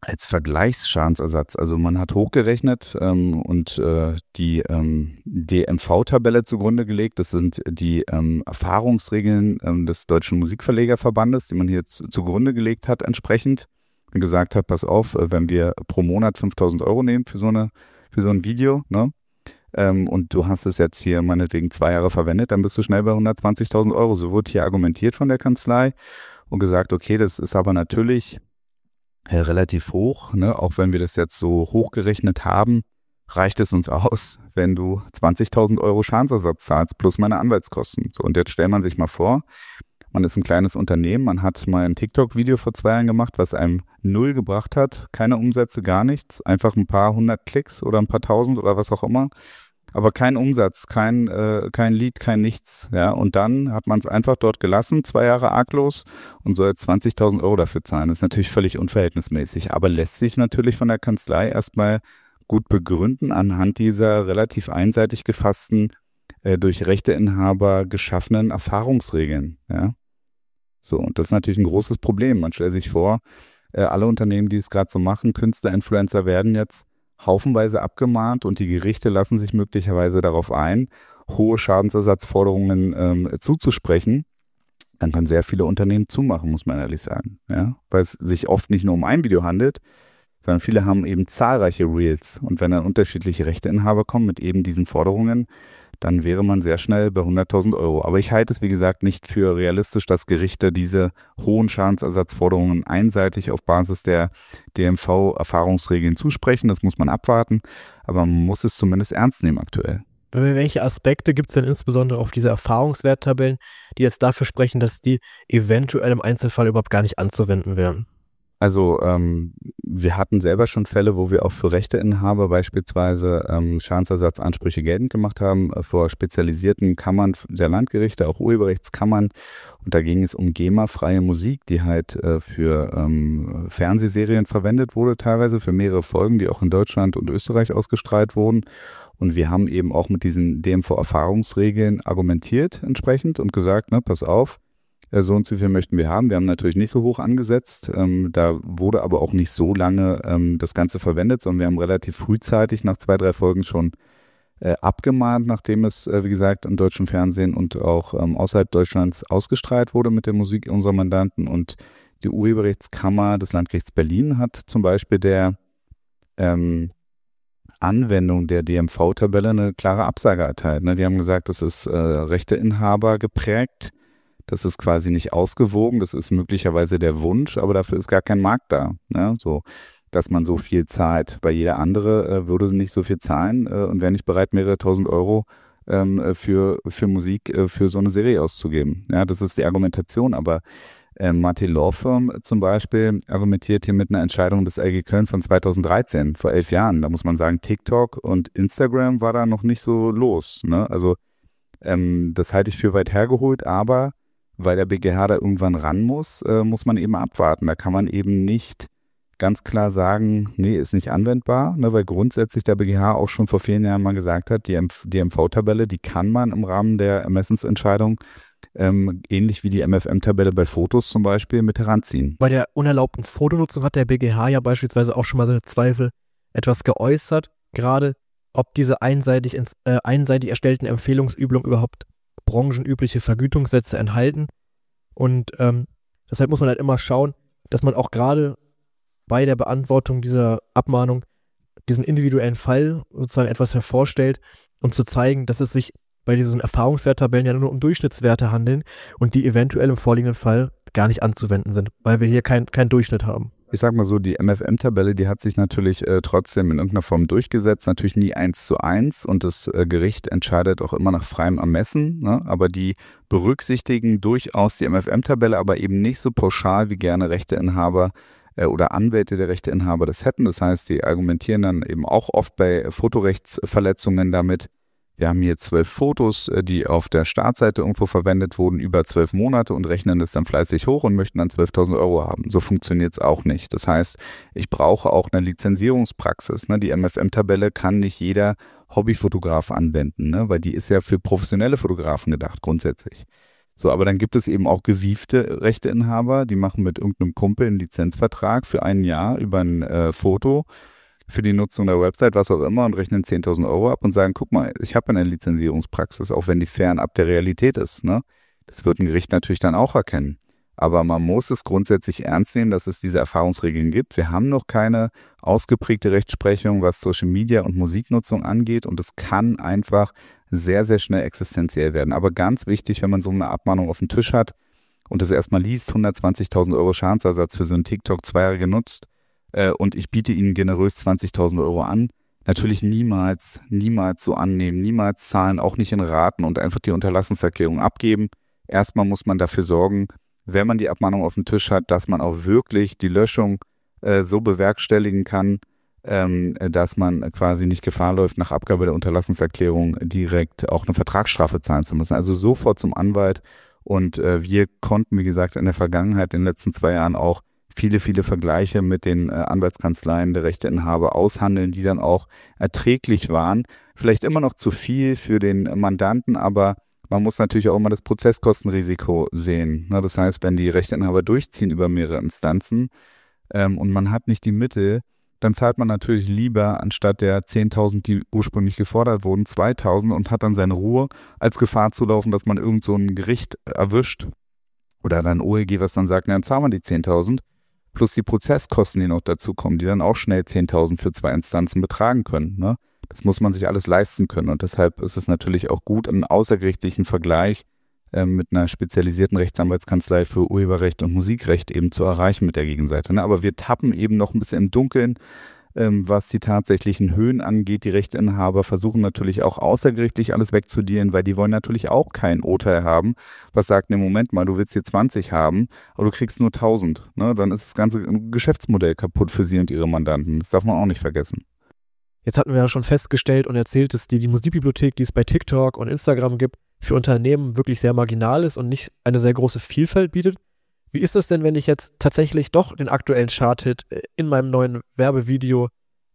als Vergleichsschadensersatz. Also man hat hochgerechnet ähm, und äh, die ähm, D M V-Tabelle zugrunde gelegt. Das sind die ähm, Erfahrungsregeln ähm, des Deutschen Musikverlegerverbandes, die man hier z- zugrunde gelegt hat entsprechend. Und gesagt hat, pass auf, äh, wenn wir pro Monat fünftausend Euro nehmen für so, eine, für so ein Video, ne? Ähm, und du hast es jetzt hier meinetwegen zwei Jahre verwendet, dann bist du schnell bei hundertzwanzigtausend Euro. So wurde hier argumentiert von der Kanzlei und gesagt, okay, das ist aber natürlich äh, relativ hoch, ne? Auch wenn wir das jetzt so hochgerechnet haben, reicht es uns aus, wenn du zwanzigtausend Euro Schadensersatz zahlst plus meine Anwaltskosten. So, und jetzt stellt man sich mal vor, man ist ein kleines Unternehmen, man hat mal ein TikTok-Video vor zwei Jahren gemacht, was einem null gebracht hat, keine Umsätze, gar nichts, einfach ein paar hundert Klicks oder ein paar tausend oder was auch immer. Aber kein Umsatz, kein, äh, kein Lied, kein nichts. Ja, und dann hat man es einfach dort gelassen, zwei Jahre arglos und soll jetzt zwanzigtausend Euro dafür zahlen. Das ist natürlich völlig unverhältnismäßig, aber lässt sich natürlich von der Kanzlei erstmal gut begründen anhand dieser relativ einseitig gefassten, äh, durch Rechteinhaber geschaffenen Erfahrungsregeln. Ja, so, und das ist natürlich ein großes Problem. Man stellt sich vor, äh, alle Unternehmen, die es gerade so machen, Künstler, Influencer werden jetzt haufenweise abgemahnt und die Gerichte lassen sich möglicherweise darauf ein, hohe Schadensersatzforderungen ähm, zuzusprechen. Dann können sehr viele Unternehmen zumachen, muss man ehrlich sagen. Ja? Weil es sich oft nicht nur um ein Video handelt, sondern viele haben eben zahlreiche Reels. Und wenn dann unterschiedliche Rechteinhaber kommen mit eben diesen Forderungen, dann wäre man sehr schnell bei hunderttausend Euro. Aber ich halte es, wie gesagt, nicht für realistisch, dass Gerichte diese hohen Schadensersatzforderungen einseitig auf Basis der D M V-Erfahrungsregeln zusprechen. Das muss man abwarten, aber man muss es zumindest ernst nehmen aktuell.
Welche Aspekte gibt es denn insbesondere auf diese Erfahrungswerttabellen, die jetzt dafür sprechen, dass die eventuell im Einzelfall überhaupt gar nicht anzuwenden wären?
Also ähm, wir hatten selber schon Fälle, wo wir auch für Rechteinhaber beispielsweise ähm, Schadensersatzansprüche geltend gemacht haben, äh, vor spezialisierten Kammern der Landgerichte, auch Urheberrechtskammern. Und da ging es um GEMA-freie Musik, die halt äh, für ähm, Fernsehserien verwendet wurde, teilweise für mehrere Folgen, die auch in Deutschland und Österreich ausgestrahlt wurden. Und wir haben eben auch mit diesen D M V-Erfahrungsregeln argumentiert entsprechend und gesagt, ne, pass auf, so und so viel möchten wir haben. Wir haben natürlich nicht so hoch angesetzt. Ähm, da wurde aber auch nicht so lange ähm, das Ganze verwendet, sondern wir haben relativ frühzeitig nach zwei, drei Folgen schon äh, abgemahnt, nachdem es, äh, wie gesagt, im deutschen Fernsehen und auch ähm, außerhalb Deutschlands ausgestrahlt wurde mit der Musik unserer Mandanten. Und die Urheberrechtskammer des Landgerichts Berlin hat zum Beispiel der ähm, Anwendung der D M V-Tabelle eine klare Absage erteilt. Ne? Die haben gesagt, das ist äh, Rechteinhaber geprägt. Das ist quasi nicht ausgewogen, das ist möglicherweise der Wunsch, aber dafür ist gar kein Markt da. Ne? So, dass man so viel zahlt. Bei jeder andere äh, würde nicht so viel zahlen äh, und wäre nicht bereit, mehrere tausend Euro ähm, für, für Musik, äh, für so eine Serie auszugeben. Ja, das ist die Argumentation, aber äh, Martin Law Firm zum Beispiel argumentiert hier mit einer Entscheidung des L G Köln von zweitausenddreizehn, vor elf Jahren. Da muss man sagen, TikTok und Instagram war da noch nicht so los. Ne? Also ähm, das halte ich für weit hergeholt, aber weil der B G H da irgendwann ran muss, äh, muss man eben abwarten. Da kann man eben nicht ganz klar sagen, nee, ist nicht anwendbar, ne, weil grundsätzlich der B G H auch schon vor vielen Jahren mal gesagt hat, die D M V-Tabelle, die kann man im Rahmen der Ermessensentscheidung, ähm, ähnlich wie die M F M-Tabelle bei Fotos zum Beispiel, mit heranziehen.
Bei der unerlaubten Fotonutzung hat der B G H ja beispielsweise auch schon mal seine Zweifel etwas geäußert, gerade ob diese einseitig, ins, äh, einseitig erstellten Empfehlungsübungen überhaupt branchenübliche Vergütungssätze enthalten. Und ähm, deshalb muss man halt immer schauen, dass man auch gerade bei der Beantwortung dieser Abmahnung diesen individuellen Fall sozusagen etwas hervorstellt, um zu zeigen, dass es sich bei diesen Erfahrungswerttabellen ja nur um Durchschnittswerte handeln und die eventuell im vorliegenden Fall gar nicht anzuwenden sind, weil wir hier keinen kein Durchschnitt haben.
Ich sag mal so, die M F M-Tabelle, die hat sich natürlich äh, trotzdem in irgendeiner Form durchgesetzt, natürlich nie eins zu eins und das äh, Gericht entscheidet auch immer nach freiem Ermessen, ne? Aber die berücksichtigen durchaus die M F M-Tabelle, aber eben nicht so pauschal, wie gerne Rechteinhaber äh, oder Anwälte der Rechteinhaber das hätten. Das heißt, die argumentieren dann eben auch oft bei Fotorechtsverletzungen damit, wir haben hier zwölf Fotos, die auf der Startseite irgendwo verwendet wurden, über zwölf Monate und rechnen das dann fleißig hoch und möchten dann zwölftausend Euro haben. So funktioniert es auch nicht. Das heißt, ich brauche auch eine Lizenzierungspraxis. Ne? Die M F M-Tabelle kann nicht jeder Hobbyfotograf anwenden, ne? Weil die ist ja für professionelle Fotografen gedacht grundsätzlich. So, aber dann gibt es eben auch gewiefte Rechteinhaber, die machen mit irgendeinem Kumpel einen Lizenzvertrag für ein Jahr über ein äh, Foto für die Nutzung der Website, was auch immer, und rechnen zehntausend Euro ab und sagen, guck mal, ich habe eine Lizenzierungspraxis, auch wenn die fernab der Realität ist. Ne? Das wird ein Gericht natürlich dann auch erkennen. Aber man muss es grundsätzlich ernst nehmen, dass es diese Erfahrungsregeln gibt. Wir haben noch keine ausgeprägte Rechtsprechung, was Social Media und Musiknutzung angeht, und es kann einfach sehr, sehr schnell existenziell werden. Aber ganz wichtig, wenn man so eine Abmahnung auf dem Tisch hat und das erstmal liest, hundertzwanzigtausend Euro Schadensersatz für so einen TikTok zwei Jahre genutzt äh, und ich biete Ihnen generös zwanzigtausend Euro an, natürlich niemals, niemals so annehmen, niemals zahlen, auch nicht in Raten und einfach die Unterlassenserklärung abgeben. Erstmal muss man dafür sorgen, wenn man die Abmahnung auf dem Tisch hat, dass man auch wirklich die Löschung äh, so bewerkstelligen kann, ähm, dass man quasi nicht Gefahr läuft, nach Abgabe der Unterlassenserklärung direkt auch eine Vertragsstrafe zahlen zu müssen. Also sofort zum Anwalt. Und äh, wir konnten, wie gesagt, in der Vergangenheit, in den letzten zwei Jahren auch viele, viele Vergleiche mit den äh, Anwaltskanzleien der Rechteinhaber aushandeln, die dann auch erträglich waren. Vielleicht immer noch zu viel für den Mandanten, aber man muss natürlich auch immer das Prozesskostenrisiko sehen. Na, das heißt, wenn die Rechteinhaber durchziehen über mehrere Instanzen ähm, und man hat nicht die Mittel, dann zahlt man natürlich lieber anstatt der zehntausend, die ursprünglich gefordert wurden, zweitausend und hat dann seine Ruhe, als Gefahr zu laufen, dass man irgend so ein Gericht erwischt oder dann O E G, was dann sagt, na, dann zahlen wir die zehntausend plus die Prozesskosten, die noch dazukommen, die dann auch schnell zehntausend für zwei Instanzen betragen können. Ne? Das muss man sich alles leisten können und deshalb ist es natürlich auch gut, einen außergerichtlichen Vergleich äh, mit einer spezialisierten Rechtsanwaltskanzlei für Urheberrecht und Musikrecht eben zu erreichen mit der Gegenseite. Ne? Aber wir tappen eben noch ein bisschen im Dunkeln, ähm, was die tatsächlichen Höhen angeht. Die Rechteinhaber versuchen natürlich auch außergerichtlich alles wegzudealen, weil die wollen natürlich auch kein Urteil haben, was sagt, ne, Moment mal, du willst hier zwanzig haben, aber du kriegst nur tausend. Ne? Dann ist das ganze Geschäftsmodell kaputt für sie und ihre Mandanten. Das darf man auch nicht vergessen.
Jetzt hatten wir ja schon festgestellt und erzählt, dass die, die Musikbibliothek, die es bei TikTok und Instagram gibt, für Unternehmen wirklich sehr marginal ist und nicht eine sehr große Vielfalt bietet. Wie ist es denn, wenn ich jetzt tatsächlich doch den aktuellen Chart-Hit in meinem neuen Werbevideo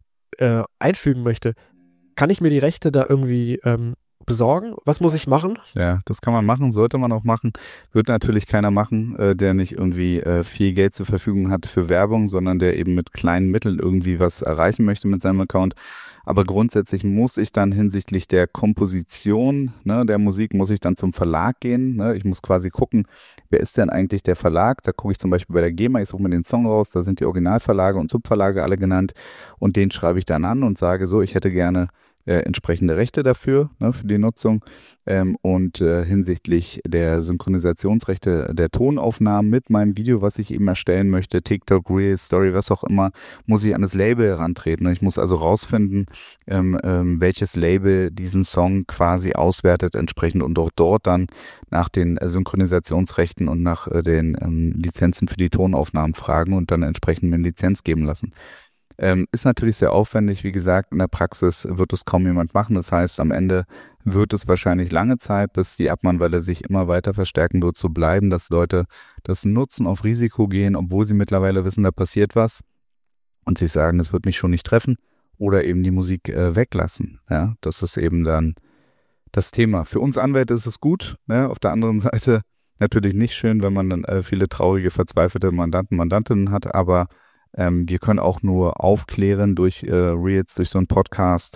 äh, einfügen möchte? Kann ich mir die Rechte da irgendwie ähm, besorgen? Was muss ich machen?
Ja, das kann man machen, sollte man auch machen. Wird natürlich keiner machen, äh, der nicht irgendwie äh, viel Geld zur Verfügung hat für Werbung, sondern der eben mit kleinen Mitteln irgendwie was erreichen möchte mit seinem Account. Aber grundsätzlich muss ich dann hinsichtlich der Komposition, ne, der Musik, muss ich dann zum Verlag gehen. Ne? Ich muss quasi gucken, wer ist denn eigentlich der Verlag? Da gucke ich zum Beispiel bei der GEMA, ich suche mir den Song raus, da sind die Originalverlage und Subverlage alle genannt und den schreibe ich dann an und sage so, ich hätte gerne Äh, entsprechende Rechte dafür, ne, für die Nutzung ähm, und äh, hinsichtlich der Synchronisationsrechte der Tonaufnahmen mit meinem Video, was ich eben erstellen möchte, TikTok, Reels, Story, was auch immer, muss ich an das Label herantreten. Ich muss also rausfinden, ähm, ähm, welches Label diesen Song quasi auswertet entsprechend und auch dort dann nach den äh, Synchronisationsrechten und nach äh, den ähm, Lizenzen für die Tonaufnahmen fragen und dann entsprechend eine Lizenz geben lassen. Ähm, ist natürlich sehr aufwendig, wie gesagt, in der Praxis wird es kaum jemand machen. Das heißt, am Ende wird es wahrscheinlich lange Zeit, bis die Abmahnwelle sich immer weiter verstärken wird, so bleiben, dass Leute das nutzen, auf Risiko gehen, obwohl sie mittlerweile wissen, da passiert was und sich sagen, es wird mich schon nicht treffen oder eben die Musik äh, weglassen. Ja, das ist eben dann das Thema. Für uns Anwälte ist es gut, ne? Auf der anderen Seite natürlich nicht schön, wenn man dann äh, viele traurige, verzweifelte Mandanten, Mandantinnen hat, aber Ähm, wir können auch nur aufklären durch äh, Reels, durch so einen Podcast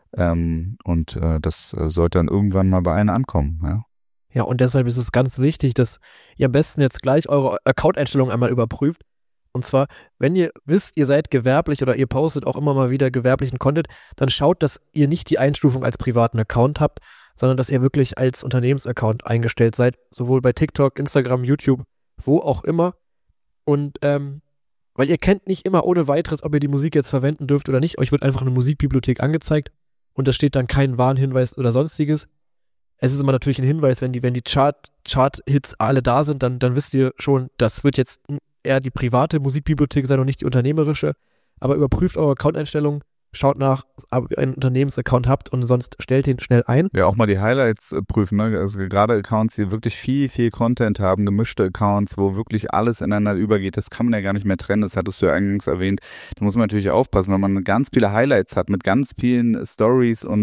ähm, und äh, das äh, sollte dann irgendwann mal bei allen ankommen. Ja?
Ja, und deshalb ist es ganz wichtig, dass ihr am besten jetzt gleich eure Account-Einstellungen einmal überprüft. Und zwar, wenn ihr wisst, ihr seid gewerblich oder ihr postet auch immer mal wieder gewerblichen Content, dann schaut, dass ihr nicht die Einstufung als privaten Account habt, sondern dass ihr wirklich als Unternehmensaccount eingestellt seid, sowohl bei TikTok, Instagram, YouTube, wo auch immer. Und ähm, weil ihr kennt nicht immer ohne weiteres, ob ihr die Musik jetzt verwenden dürft oder nicht. Euch wird einfach eine Musikbibliothek angezeigt und da steht dann kein Warnhinweis oder sonstiges. Es ist immer natürlich ein Hinweis, wenn die, wenn die Chart, Chart-Hits alle da sind, dann, dann wisst ihr schon, das wird jetzt eher die private Musikbibliothek sein und nicht die unternehmerische. Aber überprüft eure Account-Einstellungen, schaut nach, ob ihr einen Unternehmensaccount habt und sonst stellt den schnell ein.
Ja, auch mal die Highlights äh, prüfen, ne? Also gerade Accounts, die wirklich viel, viel Content haben, gemischte Accounts, wo wirklich alles ineinander übergeht, das kann man ja gar nicht mehr trennen, das hattest du ja eingangs erwähnt. Da muss man natürlich aufpassen, wenn man ganz viele Highlights hat mit ganz vielen Stories und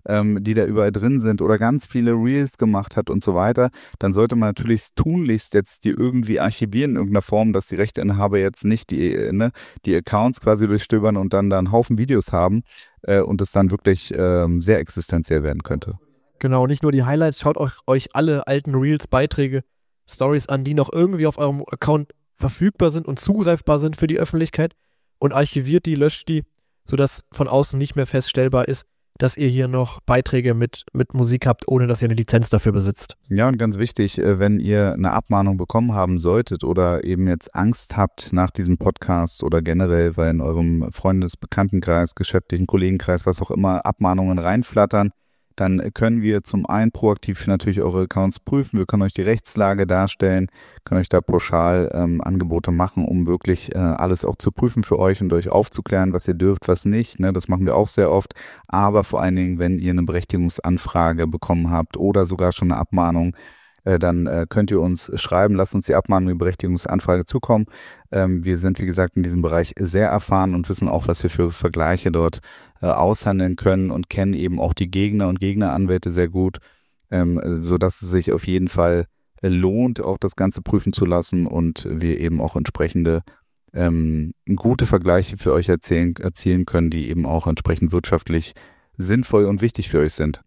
ähm, die da überall drin sind oder ganz viele Reels gemacht hat und so weiter, dann sollte man natürlich tunlichst jetzt die irgendwie archivieren in irgendeiner Form, dass die Rechteinhaber jetzt nicht die, ne, die Accounts quasi durchstöbern und dann da einen Haufen Videos haben äh, und es dann wirklich ähm, sehr existenziell werden könnte.
Genau, nicht nur die Highlights, schaut euch, euch alle alten Reels, Beiträge, Stories an, die noch irgendwie auf eurem Account verfügbar sind und zugreifbar sind für die Öffentlichkeit und archiviert die, löscht die, sodass von außen nicht mehr feststellbar ist, dass ihr hier noch Beiträge mit, mit Musik habt, ohne dass ihr eine Lizenz dafür besitzt.
Ja, und ganz wichtig, wenn ihr eine Abmahnung bekommen haben solltet oder eben jetzt Angst habt nach diesem Podcast oder generell, weil in eurem Freundes-, Bekanntenkreis, geschäftlichen Kollegenkreis, was auch immer, Abmahnungen reinflattern, dann können wir zum einen proaktiv natürlich eure Accounts prüfen. Wir können euch die Rechtslage darstellen, können euch da pauschal ähm, Angebote machen, um wirklich äh, alles auch zu prüfen für euch und euch aufzuklären, was ihr dürft, was nicht. Ne? Das machen wir auch sehr oft. Aber vor allen Dingen, wenn ihr eine Berechtigungsanfrage bekommen habt oder sogar schon eine Abmahnung, äh, dann äh, könnt ihr uns schreiben, lasst uns die Abmahnung, die Berechtigungsanfrage zukommen. Ähm, wir sind, wie gesagt, in diesem Bereich sehr erfahren und wissen auch, was wir für Vergleiche dort äh, aushandeln können und kennen eben auch die Gegner und Gegneranwälte sehr gut, ähm, sodass es sich auf jeden Fall äh, lohnt, auch das Ganze prüfen zu lassen und wir eben auch entsprechende ähm, gute Vergleiche für euch erzählen, erzielen können, die eben auch entsprechend wirtschaftlich sinnvoll und wichtig für euch sind.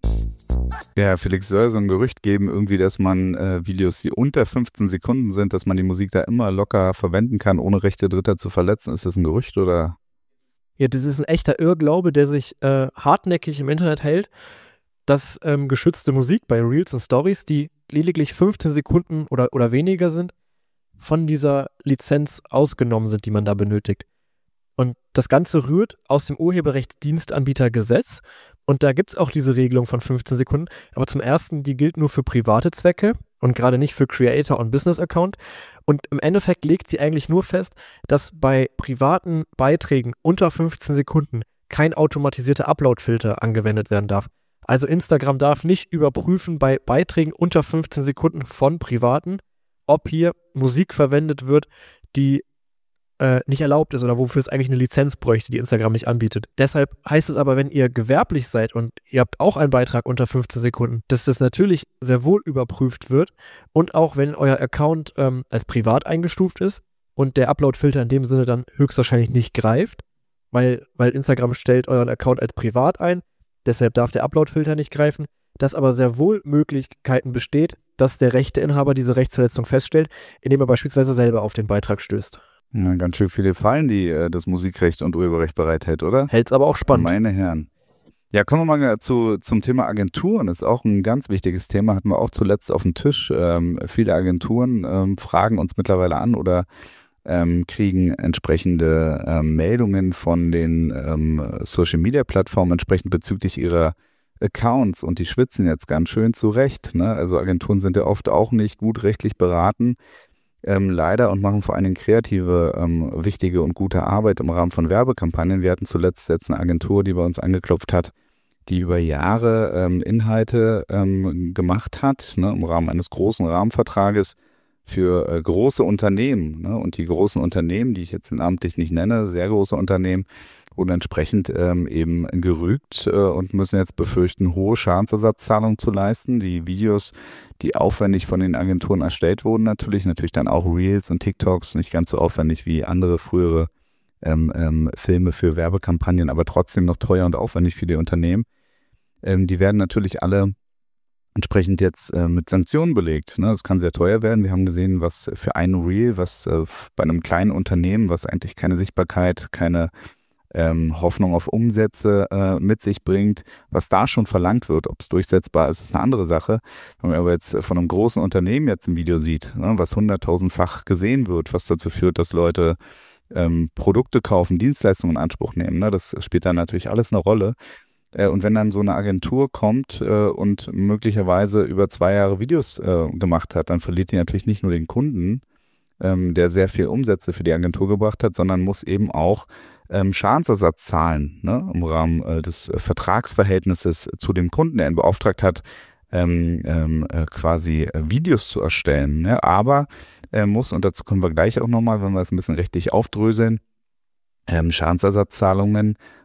Ja, Felix, soll so ein Gerücht geben, irgendwie, dass man äh, Videos, die unter fünfzehn Sekunden sind, dass man die Musik da immer locker verwenden kann, ohne Rechte Dritter zu verletzen. Ist das ein Gerücht oder?
Ja, das ist ein echter Irrglaube, der sich äh, hartnäckig im Internet hält, dass ähm, geschützte Musik bei Reels und Stories, die lediglich fünfzehn Sekunden oder, oder weniger sind, von dieser Lizenz ausgenommen sind, die man da benötigt. Und das Ganze rührt aus dem Urheberrechtsdienstanbietergesetz und da gibt es auch diese Regelung von fünfzehn Sekunden, aber zum ersten, die gilt nur für private Zwecke und gerade nicht für Creator- und Business-Account und im Endeffekt legt sie eigentlich nur fest, dass bei privaten Beiträgen unter fünfzehn Sekunden kein automatisierter Upload-Filter angewendet werden darf. Also Instagram darf nicht überprüfen bei Beiträgen unter fünfzehn Sekunden von Privaten, ob hier Musik verwendet wird, die Äh, nicht erlaubt ist oder wofür es eigentlich eine Lizenz bräuchte, die Instagram nicht anbietet. Deshalb heißt es aber, wenn ihr gewerblich seid und ihr habt auch einen Beitrag unter fünfzehn Sekunden, dass das natürlich sehr wohl überprüft wird und auch wenn euer Account ähm, als privat eingestuft ist und der Upload-Filter in dem Sinne dann höchstwahrscheinlich nicht greift, weil, weil Instagram stellt euren Account als privat ein, deshalb darf der Upload-Filter nicht greifen, dass aber sehr wohl Möglichkeiten besteht, dass der Rechteinhaber diese Rechtsverletzung feststellt, indem er beispielsweise selber auf den Beitrag stößt.
Ja, ganz schön viele Fallen, die äh, das Musikrecht und Urheberrecht bereithält, oder?
Hält's aber auch spannend.
Meine Herren. Ja, kommen wir mal zu, zum Thema Agenturen. Das ist auch ein ganz wichtiges Thema, hatten wir auch zuletzt auf dem Tisch. Ähm, viele Agenturen ähm, fragen uns mittlerweile an oder ähm, kriegen entsprechende ähm, Meldungen von den ähm, Social-Media-Plattformen entsprechend bezüglich ihrer Accounts und die schwitzen jetzt ganz schön zurecht. Ne? Also Agenturen sind ja oft auch nicht gut rechtlich beraten. Ähm, leider und machen vor allen Dingen kreative, ähm, wichtige und gute Arbeit im Rahmen von Werbekampagnen. Wir hatten zuletzt jetzt eine Agentur, die bei uns angeklopft hat, die über Jahre ähm, Inhalte ähm, gemacht hat, ne, im Rahmen eines großen Rahmenvertrages für äh, große Unternehmen. Ne, und die großen Unternehmen, die ich jetzt namentlich nicht nenne, sehr große Unternehmen, wurden entsprechend ähm, eben gerügt äh, und müssen jetzt befürchten, hohe Schadensersatzzahlungen zu leisten. Die Videos, die aufwendig von den Agenturen erstellt wurden, natürlich, natürlich dann auch Reels und TikToks, nicht ganz so aufwendig wie andere frühere ähm, ähm, Filme für Werbekampagnen, aber trotzdem noch teuer und aufwendig für die Unternehmen. Ähm, die werden natürlich alle entsprechend jetzt äh, mit Sanktionen belegt. Ne? Das kann sehr teuer werden. Wir haben gesehen, was für ein Reel, was äh, bei einem kleinen Unternehmen, was eigentlich keine Sichtbarkeit, keine Ähm, Hoffnung auf Umsätze äh, mit sich bringt, was da schon verlangt wird, ob es durchsetzbar ist, ist eine andere Sache. Wenn man aber jetzt von einem großen Unternehmen jetzt ein Video sieht, ne, was hunderttausendfach gesehen wird, was dazu führt, dass Leute ähm, Produkte kaufen, Dienstleistungen in Anspruch nehmen, ne, das spielt dann natürlich alles eine Rolle. Äh, und wenn dann so eine Agentur kommt äh, und möglicherweise über zwei Jahre Videos äh, gemacht hat, dann verliert die natürlich nicht nur den Kunden, ähm, der sehr viel Umsätze für die Agentur gebracht hat, sondern muss eben auch Ähm, Schadensersatz zahlen, ne, im Rahmen äh, des äh, Vertragsverhältnisses zu dem Kunden, der ihn beauftragt hat, ähm, ähm, äh, quasi äh, Videos zu erstellen. Ne? Aber er muss, und dazu kommen wir gleich auch nochmal, wenn wir es ein bisschen rechtlich aufdröseln, ähm, Schadensersatzzahlungen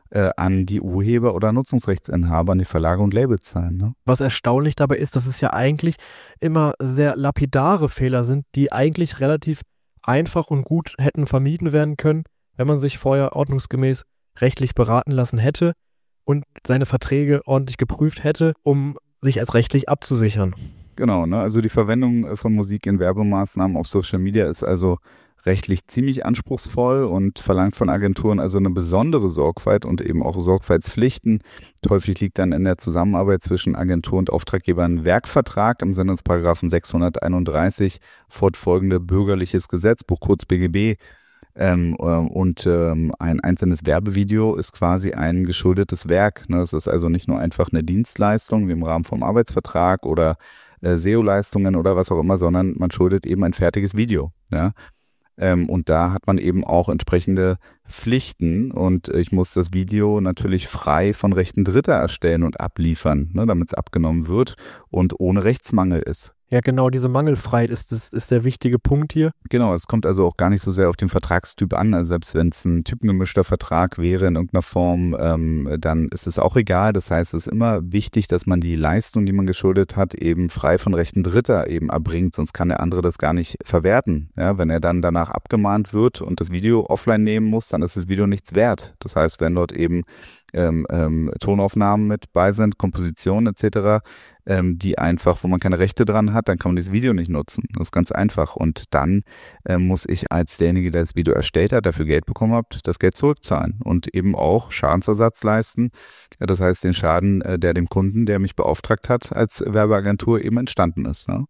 äh, an die Urheber oder Nutzungsrechtsinhaber, an die Verlage und Labels zahlen. Ne?
Was erstaunlich dabei ist, dass es ja eigentlich immer sehr lapidare Fehler sind, die eigentlich relativ einfach und gut hätten vermieden werden können, wenn man sich vorher ordnungsgemäß rechtlich beraten lassen hätte und seine Verträge ordentlich geprüft hätte, um sich als rechtlich abzusichern.
Genau, ne? Also die Verwendung von Musik in Werbemaßnahmen auf Social Media ist also rechtlich ziemlich anspruchsvoll und verlangt von Agenturen also eine besondere Sorgfalt und eben auch Sorgfaltspflichten. Häufig liegt dann in der Zusammenarbeit zwischen Agentur und Auftraggeber ein Werkvertrag im Sinne des Paragraphen sechshunderteinunddreißig fortfolgende bürgerliches Gesetzbuch, kurz B G B. Ähm, und ähm, ein einzelnes Werbevideo ist quasi ein geschuldetes Werk. Ne? Es ist also nicht nur einfach eine Dienstleistung wie im Rahmen vom Arbeitsvertrag oder äh, S E O-Leistungen oder was auch immer, sondern man schuldet eben ein fertiges Video. Ja? Ähm, und da hat man eben auch entsprechende Pflichten und ich muss das Video natürlich frei von Rechten Dritter erstellen und abliefern, ne, damit es abgenommen wird und ohne Rechtsmangel ist.
Ja, genau, diese Mangelfreiheit ist, das, ist der wichtige Punkt hier.
Genau, es kommt also auch gar nicht so sehr auf den Vertragstyp an. Also selbst wenn es ein typengemischter Vertrag wäre in irgendeiner Form, ähm, dann ist es auch egal. Das heißt, es ist immer wichtig, dass man die Leistung, die man geschuldet hat, eben frei von Rechten Dritter eben erbringt. Sonst kann der andere das gar nicht verwerten. Ja, wenn er dann danach abgemahnt wird und das Video offline nehmen muss, dann ist das Video nichts wert. Das heißt, wenn dort eben Ähm, ähm, Tonaufnahmen mit bei sind, Kompositionen et cetera, ähm, die einfach, wo man keine Rechte dran hat, dann kann man dieses Video nicht nutzen. Das ist ganz einfach. Und dann äh, muss ich als derjenige, der das Video erstellt hat, dafür Geld bekommen hat, das Geld zurückzahlen und eben auch Schadensersatz leisten. Ja, das heißt, den Schaden, äh, der dem Kunden, der mich beauftragt hat, als Werbeagentur eben entstanden ist. Ne?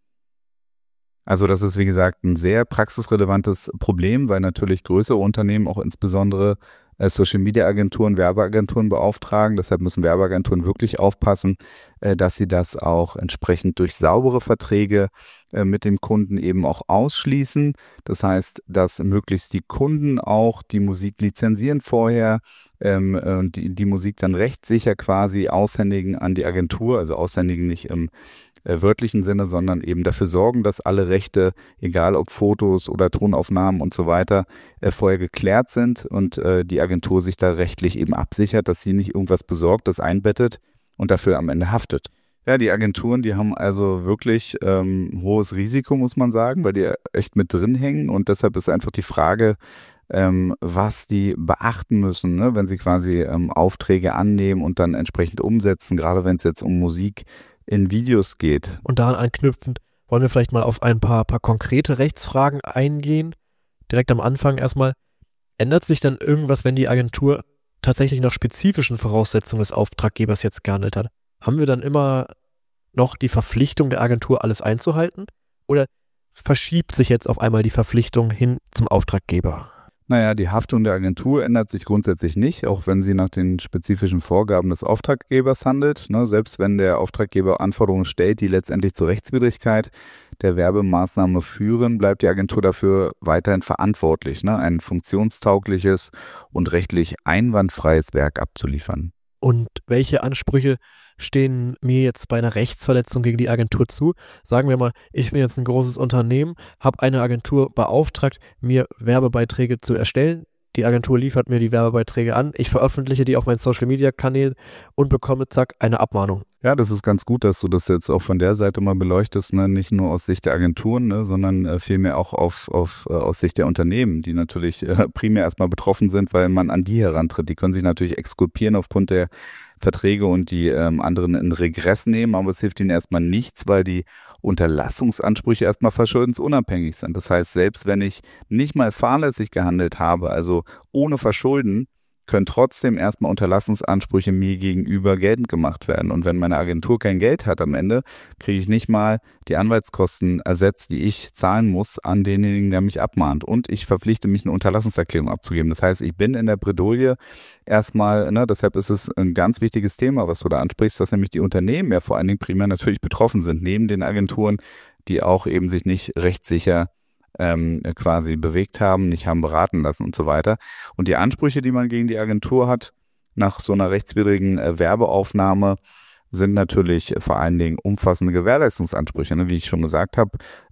Also das ist, wie gesagt, ein sehr praxisrelevantes Problem, weil natürlich größere Unternehmen auch insbesondere Social-Media-Agenturen, Werbeagenturen beauftragen. Deshalb müssen Werbeagenturen wirklich aufpassen, dass sie das auch entsprechend durch saubere Verträge mit dem Kunden eben auch ausschließen. Das heißt, dass möglichst die Kunden auch die Musik lizenzieren vorher ähm, und die, die Musik dann rechtssicher quasi aushändigen an die Agentur, also aushändigen nicht im äh, wörtlichen Sinne, sondern eben dafür sorgen, dass alle Rechte, egal ob Fotos oder Tonaufnahmen und so weiter, äh, vorher geklärt sind und äh, die Agentur sich da rechtlich eben absichert, dass sie nicht irgendwas besorgt, das einbettet und dafür am Ende haftet. Ja, die Agenturen, die haben also wirklich ähm, hohes Risiko, muss man sagen, weil die echt mit drin hängen und deshalb ist einfach die Frage, ähm, was die beachten müssen, ne, wenn sie quasi ähm, Aufträge annehmen und dann entsprechend umsetzen, gerade wenn es jetzt um Musik in Videos geht.
Und daran anknüpfend wollen wir vielleicht mal auf ein paar, paar konkrete Rechtsfragen eingehen. Direkt am Anfang erstmal, ändert sich dann irgendwas, wenn die Agentur tatsächlich nach spezifischen Voraussetzungen des Auftraggebers jetzt gehandelt hat? Haben wir dann immer noch die Verpflichtung der Agentur, alles einzuhalten? Oder verschiebt sich jetzt auf einmal die Verpflichtung hin zum Auftraggeber?
Naja, die Haftung der Agentur ändert sich grundsätzlich nicht, auch wenn sie nach den spezifischen Vorgaben des Auftraggebers handelt. Ne, selbst wenn der Auftraggeber Anforderungen stellt, die letztendlich zur Rechtswidrigkeit der Werbemaßnahme führen, bleibt die Agentur dafür weiterhin verantwortlich, ne, ein funktionstaugliches und rechtlich einwandfreies Werk abzuliefern.
Und welche Ansprüche stehen mir jetzt bei einer Rechtsverletzung gegen die Agentur zu? Sagen wir mal, ich bin jetzt ein großes Unternehmen, habe eine Agentur beauftragt, mir Werbebeiträge zu erstellen. Die Agentur liefert mir die Werbebeiträge an, ich veröffentliche die auf meinen Social-Media-Kanälen und bekomme, zack, eine Abmahnung.
Ja, das ist ganz gut, dass du das jetzt auch von der Seite mal beleuchtest, ne? Nicht nur aus Sicht der Agenturen, ne? sondern äh, vielmehr auch auf, auf, äh, aus Sicht der Unternehmen, die natürlich äh, primär erstmal betroffen sind, weil man an die herantritt. Die können sich natürlich exkulpieren aufgrund der Verträge und die ähm, anderen in Regress nehmen, aber es hilft ihnen erstmal nichts, weil die Unterlassungsansprüche erstmal verschuldensunabhängig sind. Das heißt, selbst wenn ich nicht mal fahrlässig gehandelt habe, also ohne Verschulden, können trotzdem erstmal Unterlassungsansprüche mir gegenüber geltend gemacht werden. Und wenn meine Agentur kein Geld hat am Ende, kriege ich nicht mal die Anwaltskosten ersetzt, die ich zahlen muss an denjenigen, der mich abmahnt. Und ich verpflichte mich, eine Unterlassungserklärung abzugeben. Das heißt, ich bin in der Bredouille erstmal, ne, deshalb ist es ein ganz wichtiges Thema, was du da ansprichst, dass nämlich die Unternehmen ja vor allen Dingen primär natürlich betroffen sind, neben den Agenturen, die auch eben sich nicht rechtssicher Ähm, quasi bewegt haben, nicht haben beraten lassen und so weiter. Und die Ansprüche, die man gegen die Agentur hat, nach so einer rechtswidrigen äh, Werbeaufnahme, sind natürlich vor allen Dingen umfassende Gewährleistungsansprüche. Ne? Wie ich schon gesagt habe,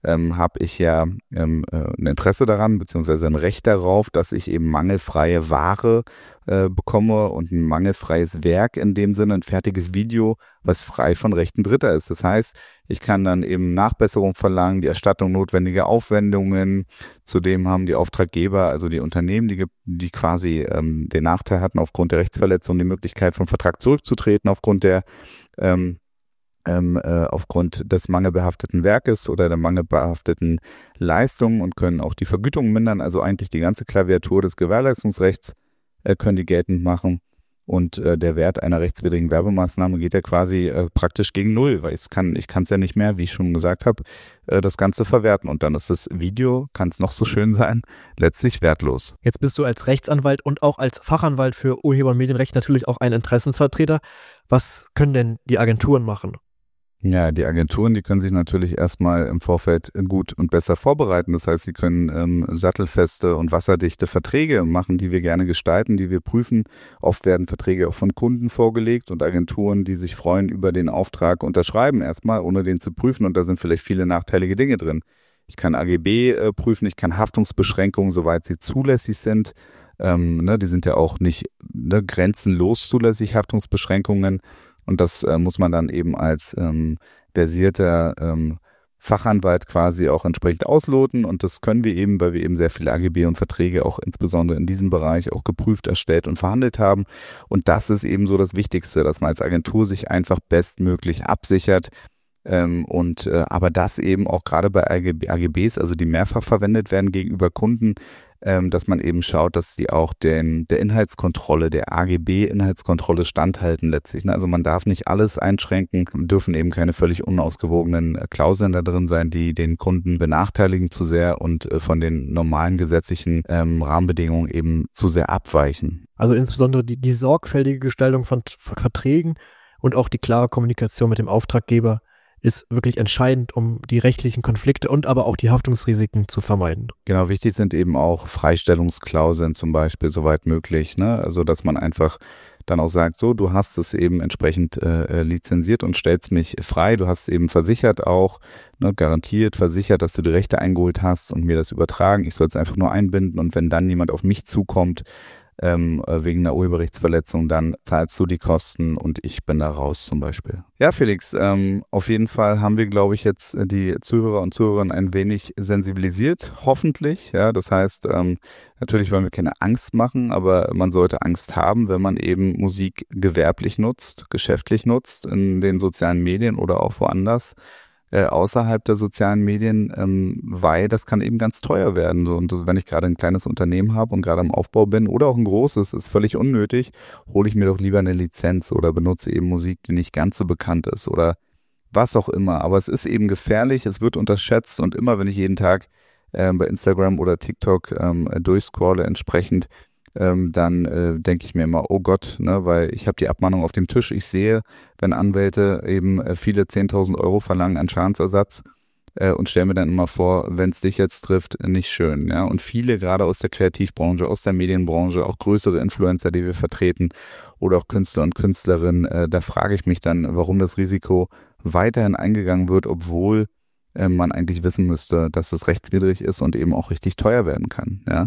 ähm, habe ich ja ähm, äh, ein Interesse daran, beziehungsweise ein Recht darauf, dass ich eben mangelfreie Ware äh, bekomme und ein mangelfreies Werk in dem Sinne, ein fertiges Video, was frei von Rechten Dritter ist. Das heißt, ich kann dann eben Nachbesserung verlangen, die Erstattung notwendiger Aufwendungen. Zudem haben die Auftraggeber, also die Unternehmen, die, die quasi ähm, den Nachteil hatten, aufgrund der Rechtsverletzung die Möglichkeit, vom Vertrag zurückzutreten, aufgrund der ähm, ähm, äh, aufgrund des mangelbehafteten Werkes oder der mangelbehafteten Leistungen und können auch die Vergütung mindern. Also eigentlich die ganze Klaviatur des Gewährleistungsrechts äh, können die geltend machen. Und äh, der Wert einer rechtswidrigen Werbemaßnahme geht ja quasi äh, praktisch gegen Null, weil ich kann ich kann es ja nicht mehr, wie ich schon gesagt habe, äh, das Ganze verwerten. Und dann ist das Video, kann es noch so schön sein, letztlich wertlos.
Jetzt bist du als Rechtsanwalt und auch als Fachanwalt für Urheber- und Medienrecht natürlich auch ein Interessensvertreter. Was können denn die Agenturen machen?
Ja, die Agenturen, die können sich natürlich erstmal im Vorfeld gut und besser vorbereiten. Das heißt, sie können ähm, sattelfeste und wasserdichte Verträge machen, die wir gerne gestalten, die wir prüfen. Oft werden Verträge auch von Kunden vorgelegt und Agenturen, die sich freuen über den Auftrag, unterschreiben erstmal, ohne den zu prüfen. Und da sind vielleicht viele nachteilige Dinge drin. Ich kann A G B äh, prüfen, ich kann Haftungsbeschränkungen, soweit sie zulässig sind. Ähm, ne, die sind ja auch nicht ne, grenzenlos zulässig, Haftungsbeschränkungen. Und das äh, muss man dann eben als ähm, versierter ähm, Fachanwalt quasi auch entsprechend ausloten. Und das können wir eben, weil wir eben sehr viele A G B und Verträge auch insbesondere in diesem Bereich auch geprüft, erstellt und verhandelt haben. Und das ist eben so das Wichtigste, dass man als Agentur sich einfach bestmöglich absichert. Ähm, und äh, aber das eben auch gerade bei A G Bs, also die mehrfach verwendet werden gegenüber Kunden, ähm, dass man eben schaut, dass die auch den, der Inhaltskontrolle, der A G B-Inhaltskontrolle standhalten letztlich. Ne? Also man darf nicht alles einschränken, dürfen eben keine völlig unausgewogenen Klauseln da drin sein, die den Kunden benachteiligen zu sehr und äh, von den normalen gesetzlichen ähm, Rahmenbedingungen eben zu sehr abweichen.
Also insbesondere die, die sorgfältige Gestaltung von Verträgen und auch die klare Kommunikation mit dem Auftraggeber ist wirklich entscheidend, um die rechtlichen Konflikte und aber auch die Haftungsrisiken zu vermeiden.
Genau, wichtig sind eben auch Freistellungsklauseln zum Beispiel, soweit möglich. Ne? Also, dass man einfach dann auch sagt, so, du hast es eben entsprechend äh, lizenziert und stellst mich frei. Du hast eben versichert auch, ne, garantiert versichert, dass du die Rechte eingeholt hast und mir das übertragen. Ich soll es einfach nur einbinden und wenn dann jemand auf mich zukommt, Ähm, wegen einer Urheberrechtsverletzung, dann zahlst du die Kosten und ich bin da raus zum Beispiel. Ja, Felix, ähm, auf jeden Fall haben wir, glaube ich, jetzt die Zuhörer und Zuhörerinnen ein wenig sensibilisiert, hoffentlich. Ja, das heißt, ähm, natürlich wollen wir keine Angst machen, aber man sollte Angst haben, wenn man eben Musik gewerblich nutzt, geschäftlich nutzt, in den sozialen Medien oder auch woanders. Äh, außerhalb der sozialen Medien, ähm, weil das kann eben ganz teuer werden. So. Und das, wenn ich gerade ein kleines Unternehmen habe und gerade am Aufbau bin oder auch ein großes, ist völlig unnötig, hole ich mir doch lieber eine Lizenz oder benutze eben Musik, die nicht ganz so bekannt ist oder was auch immer. Aber es ist eben gefährlich, es wird unterschätzt und immer, wenn ich jeden Tag äh, bei Instagram oder TikTok ähm, durchscrolle entsprechend, Ähm, dann äh, denke ich mir immer, oh Gott, ne, weil ich habe die Abmahnung auf dem Tisch. Ich sehe, wenn Anwälte eben äh, viele zehntausend Euro verlangen an Schadensersatz äh, und stelle mir dann immer vor, wenn es dich jetzt trifft, nicht schön. Ja? Und viele gerade aus der Kreativbranche, aus der Medienbranche, auch größere Influencer, die wir vertreten oder auch Künstler und Künstlerinnen, äh, da frage ich mich dann, warum das Risiko weiterhin eingegangen wird, obwohl äh, man eigentlich wissen müsste, dass es rechtswidrig ist und eben auch richtig teuer werden kann. Ja?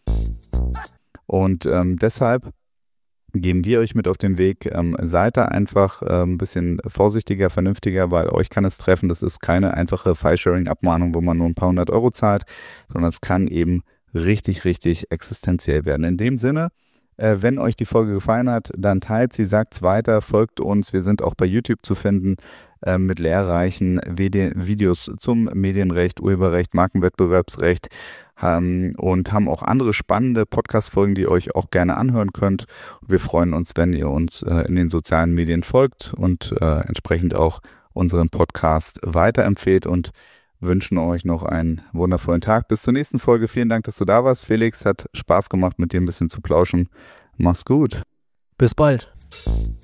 Und ähm, deshalb geben wir euch mit auf den Weg, ähm, seid da einfach äh, ein bisschen vorsichtiger, vernünftiger, weil euch kann es treffen. Das ist keine einfache File-Sharing-Abmahnung, wo man nur ein paar hundert Euro zahlt, sondern es kann eben richtig, richtig existenziell werden. In dem Sinne, äh, wenn euch die Folge gefallen hat, dann teilt sie, sagt es weiter, folgt uns. Wir sind auch bei YouTube zu finden äh, mit lehrreichen Vide- Videos zum Medienrecht, Urheberrecht, Markenwettbewerbsrecht. Und haben auch andere spannende Podcast-Folgen, die ihr euch auch gerne anhören könnt. Wir freuen uns, wenn ihr uns äh, in den sozialen Medien folgt und äh, entsprechend auch unseren Podcast weiterempfehlt und wünschen euch noch einen wundervollen Tag. Bis zur nächsten Folge. Vielen Dank, dass du da warst, Felix. Hat Spaß gemacht, mit dir ein bisschen zu plauschen. Mach's gut.
Bis bald.